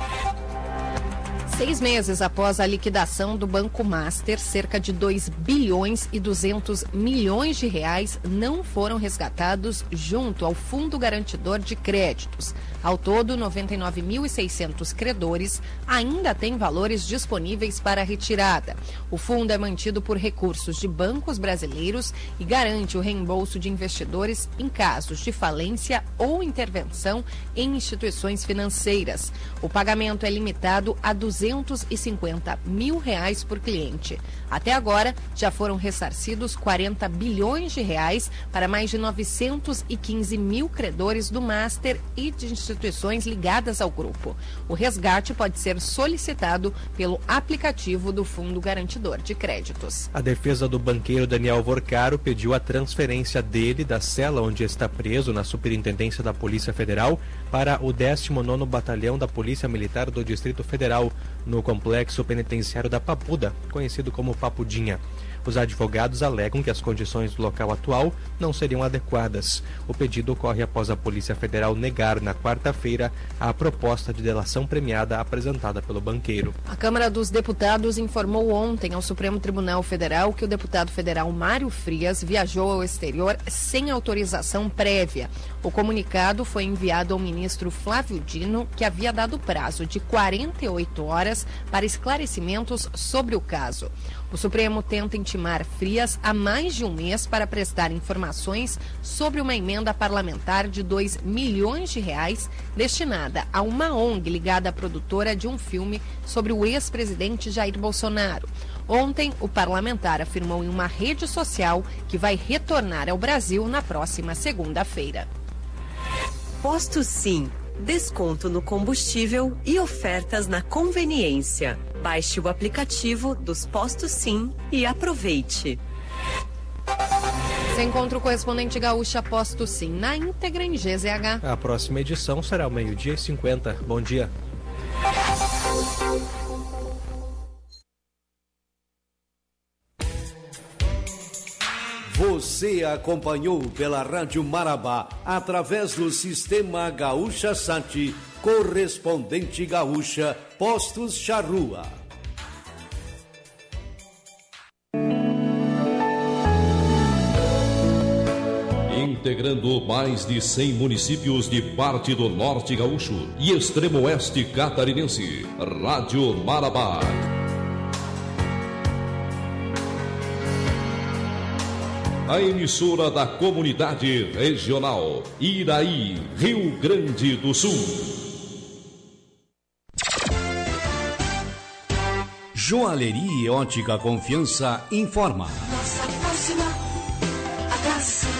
Seis meses após a liquidação do Banco Master, cerca de dois bilhões e duzentos milhões de reais não foram resgatados junto ao Fundo Garantidor de Créditos. Ao todo, noventa e nove mil e seiscentos credores ainda têm valores disponíveis para retirada. O fundo é mantido por recursos de bancos brasileiros e garante o reembolso de investidores em casos de falência ou intervenção em instituições financeiras. O pagamento é limitado a duzentos e cinquenta mil reais por cliente. Até agora, já foram ressarcidos quarenta bilhões de reais para mais de novecentos e quinze mil credores do Master e de instituições ligadas ao grupo. O resgate pode ser solicitado pelo aplicativo do Fundo Garantidor de Créditos. A defesa do banqueiro Daniel Vorcaro pediu a transferência dele da cela onde está preso na Superintendência da Polícia Federal para o décimo nono Batalhão da Polícia Militar do Distrito Federal, no complexo penitenciário da Papuda, conhecido como Papudinha. Os advogados alegam que as condições do local atual não seriam adequadas. O pedido ocorre após a Polícia Federal negar na quarta-feira a proposta de delação premiada apresentada pelo banqueiro. A Câmara dos Deputados informou ontem ao Supremo Tribunal Federal que o deputado federal Mário Frias viajou ao exterior sem autorização prévia. O comunicado foi enviado ao ministro Flávio Dino, que havia dado prazo de quarenta e oito horas Frias para esclarecimentos sobre o caso. O Supremo tenta intimar Frias há mais de um mês para prestar informações sobre uma emenda parlamentar de dois milhões de reais destinada a uma O N G ligada à produtora de um filme sobre o ex-presidente Jair Bolsonaro. Ontem, o parlamentar afirmou em uma rede social que vai retornar ao Brasil na próxima segunda-feira. Posto Sim. Desconto no combustível e ofertas na conveniência. Baixe o aplicativo dos Postos Sim e aproveite. Você encontra o correspondente gaúcha Posto Sim na íntegra em G Z H. A próxima edição será ao meio-dia e cinquenta. Bom dia. Você acompanhou pela Rádio Marabá, através do Sistema Gaúcha Sat, correspondente gaúcha, Postos Charrua. Integrando mais de cem municípios de parte do Norte Gaúcho e Extremo Oeste Catarinense, Rádio Marabá. A emissora da comunidade regional, Iraí, Rio Grande do Sul. Joalheria e Ótica Confiança informa. Nossa próxima atração.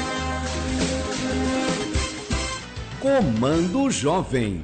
Comando Jovem.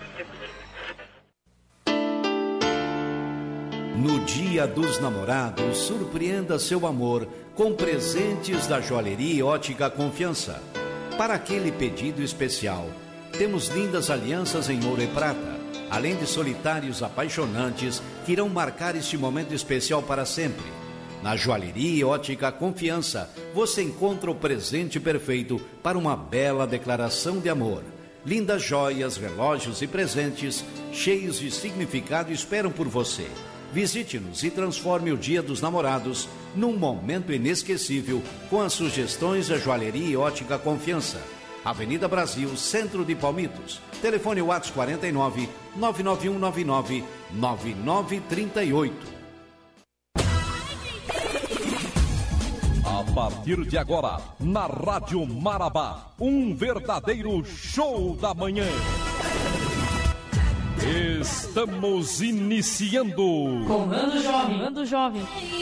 No Dia dos Namorados, surpreenda seu amor com presentes da Joalheria e Ótica Confiança. Para aquele pedido especial, temos lindas alianças em ouro e prata, além de solitários apaixonantes que irão marcar este momento especial para sempre. Na Joalheria e Ótica Confiança, você encontra o presente perfeito para uma bela declaração de amor. Lindas joias, relógios e presentes cheios de significado esperam por você. Visite-nos e transforme o Dia dos Namorados num momento inesquecível com as sugestões da Joalheria e Ótica Confiança. Avenida Brasil, Centro de Palmitos. Telefone WhatsApp quarenta e nove, nove nove um nove nove, nove nove três oito. A partir de agora, na Rádio Marabá, um verdadeiro show da manhã. Estamos iniciando Comando Jovem, Comando Jovem.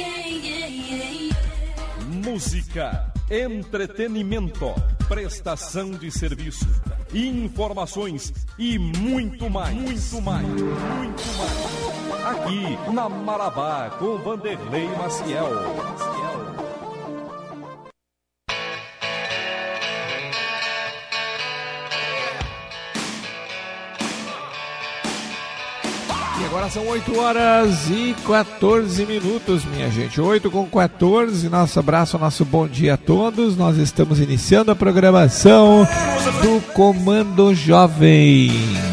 Música, entretenimento, prestação de serviço, informações e muito mais, muito mais, muito mais. Aqui na Marabá com Vanderlei Maciel. Agora são oito horas e quatorze minutos, minha gente. oito com quatorze. Nosso abraço, nosso bom dia a todos. Nós estamos iniciando a programação do Comando Jovem.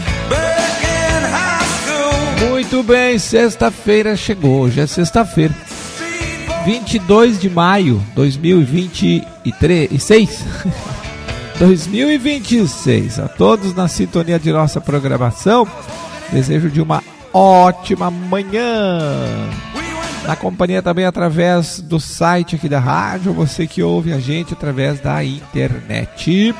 Muito bem, sexta-feira chegou. Hoje é sexta-feira, vinte e dois de maio de dois mil e vinte e seis. dois mil e vinte e seis. A todos na sintonia de nossa programação, desejo de uma ótima manhã, na companhia também através do site aqui da rádio, você que ouve a gente através da internet.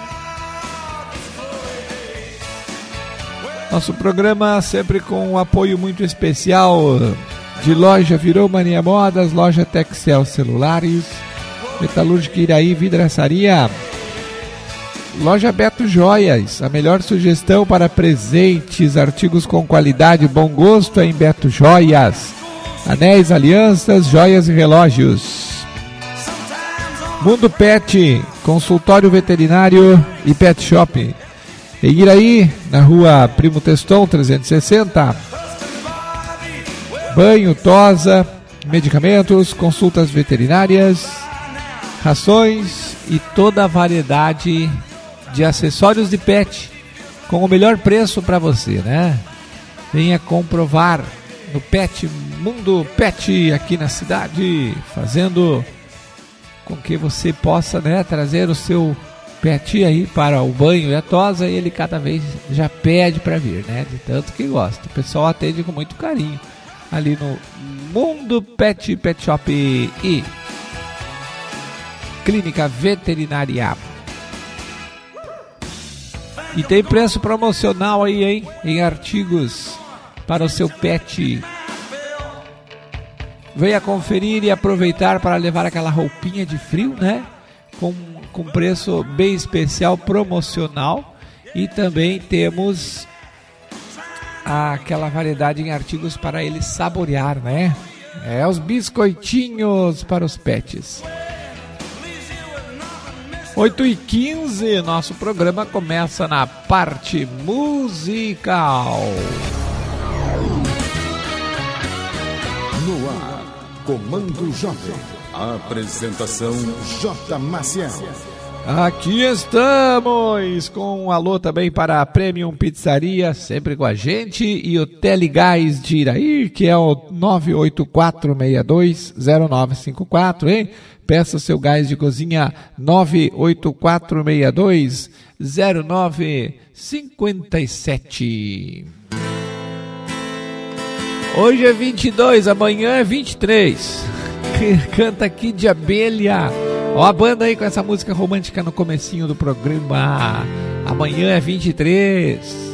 Nosso programa sempre com um apoio muito especial de Loja Virou Mania Modas, Loja Texel Celulares, Metalúrgica Iraí Vidraçaria, Loja Beto Joias, a melhor sugestão para presentes, artigos com qualidade e bom gosto é em Beto Joias. Anéis, alianças, joias e relógios. Mundo Pet, consultório veterinário e pet shop. Em Iraí, na rua Primo Teston trezentos e sessenta. Banho, tosa, medicamentos, consultas veterinárias, rações e toda a variedade de acessórios de pet com o melhor preço para você, né? Venha comprovar no Pet Mundo Pet aqui na cidade, fazendo com que você possa, né, trazer o seu pet aí para o banho e a tosa, e ele cada vez já pede para vir, né? De tanto que gosta. O pessoal atende com muito carinho ali no Mundo Pet Pet Shop e Clínica Veterinária. E tem preço promocional aí, hein? Em artigos para o seu pet. Venha conferir e aproveitar para levar aquela roupinha de frio, né? Com, com preço bem especial, promocional. E também temos aquela variedade em artigos para ele saborear, né? É, os biscoitinhos para os pets. oito e quinze, nosso programa começa na parte musical. No ar, Comando Jovem. Apresentação J. Maciel. Aqui estamos com um alô também para a Premium Pizzaria, sempre com a gente, e o Telegás de Iraí, que é o nove oito quatro seis dois zero nove cinco quatro, hein? Peça seu gás de cozinha nove oito quatro seis dois zero nove cinco sete. Hoje é vinte e dois, amanhã é vinte e três. Canta aqui de abelha. Ó a banda aí com essa música romântica no comecinho do programa. Amanhã é vinte e três.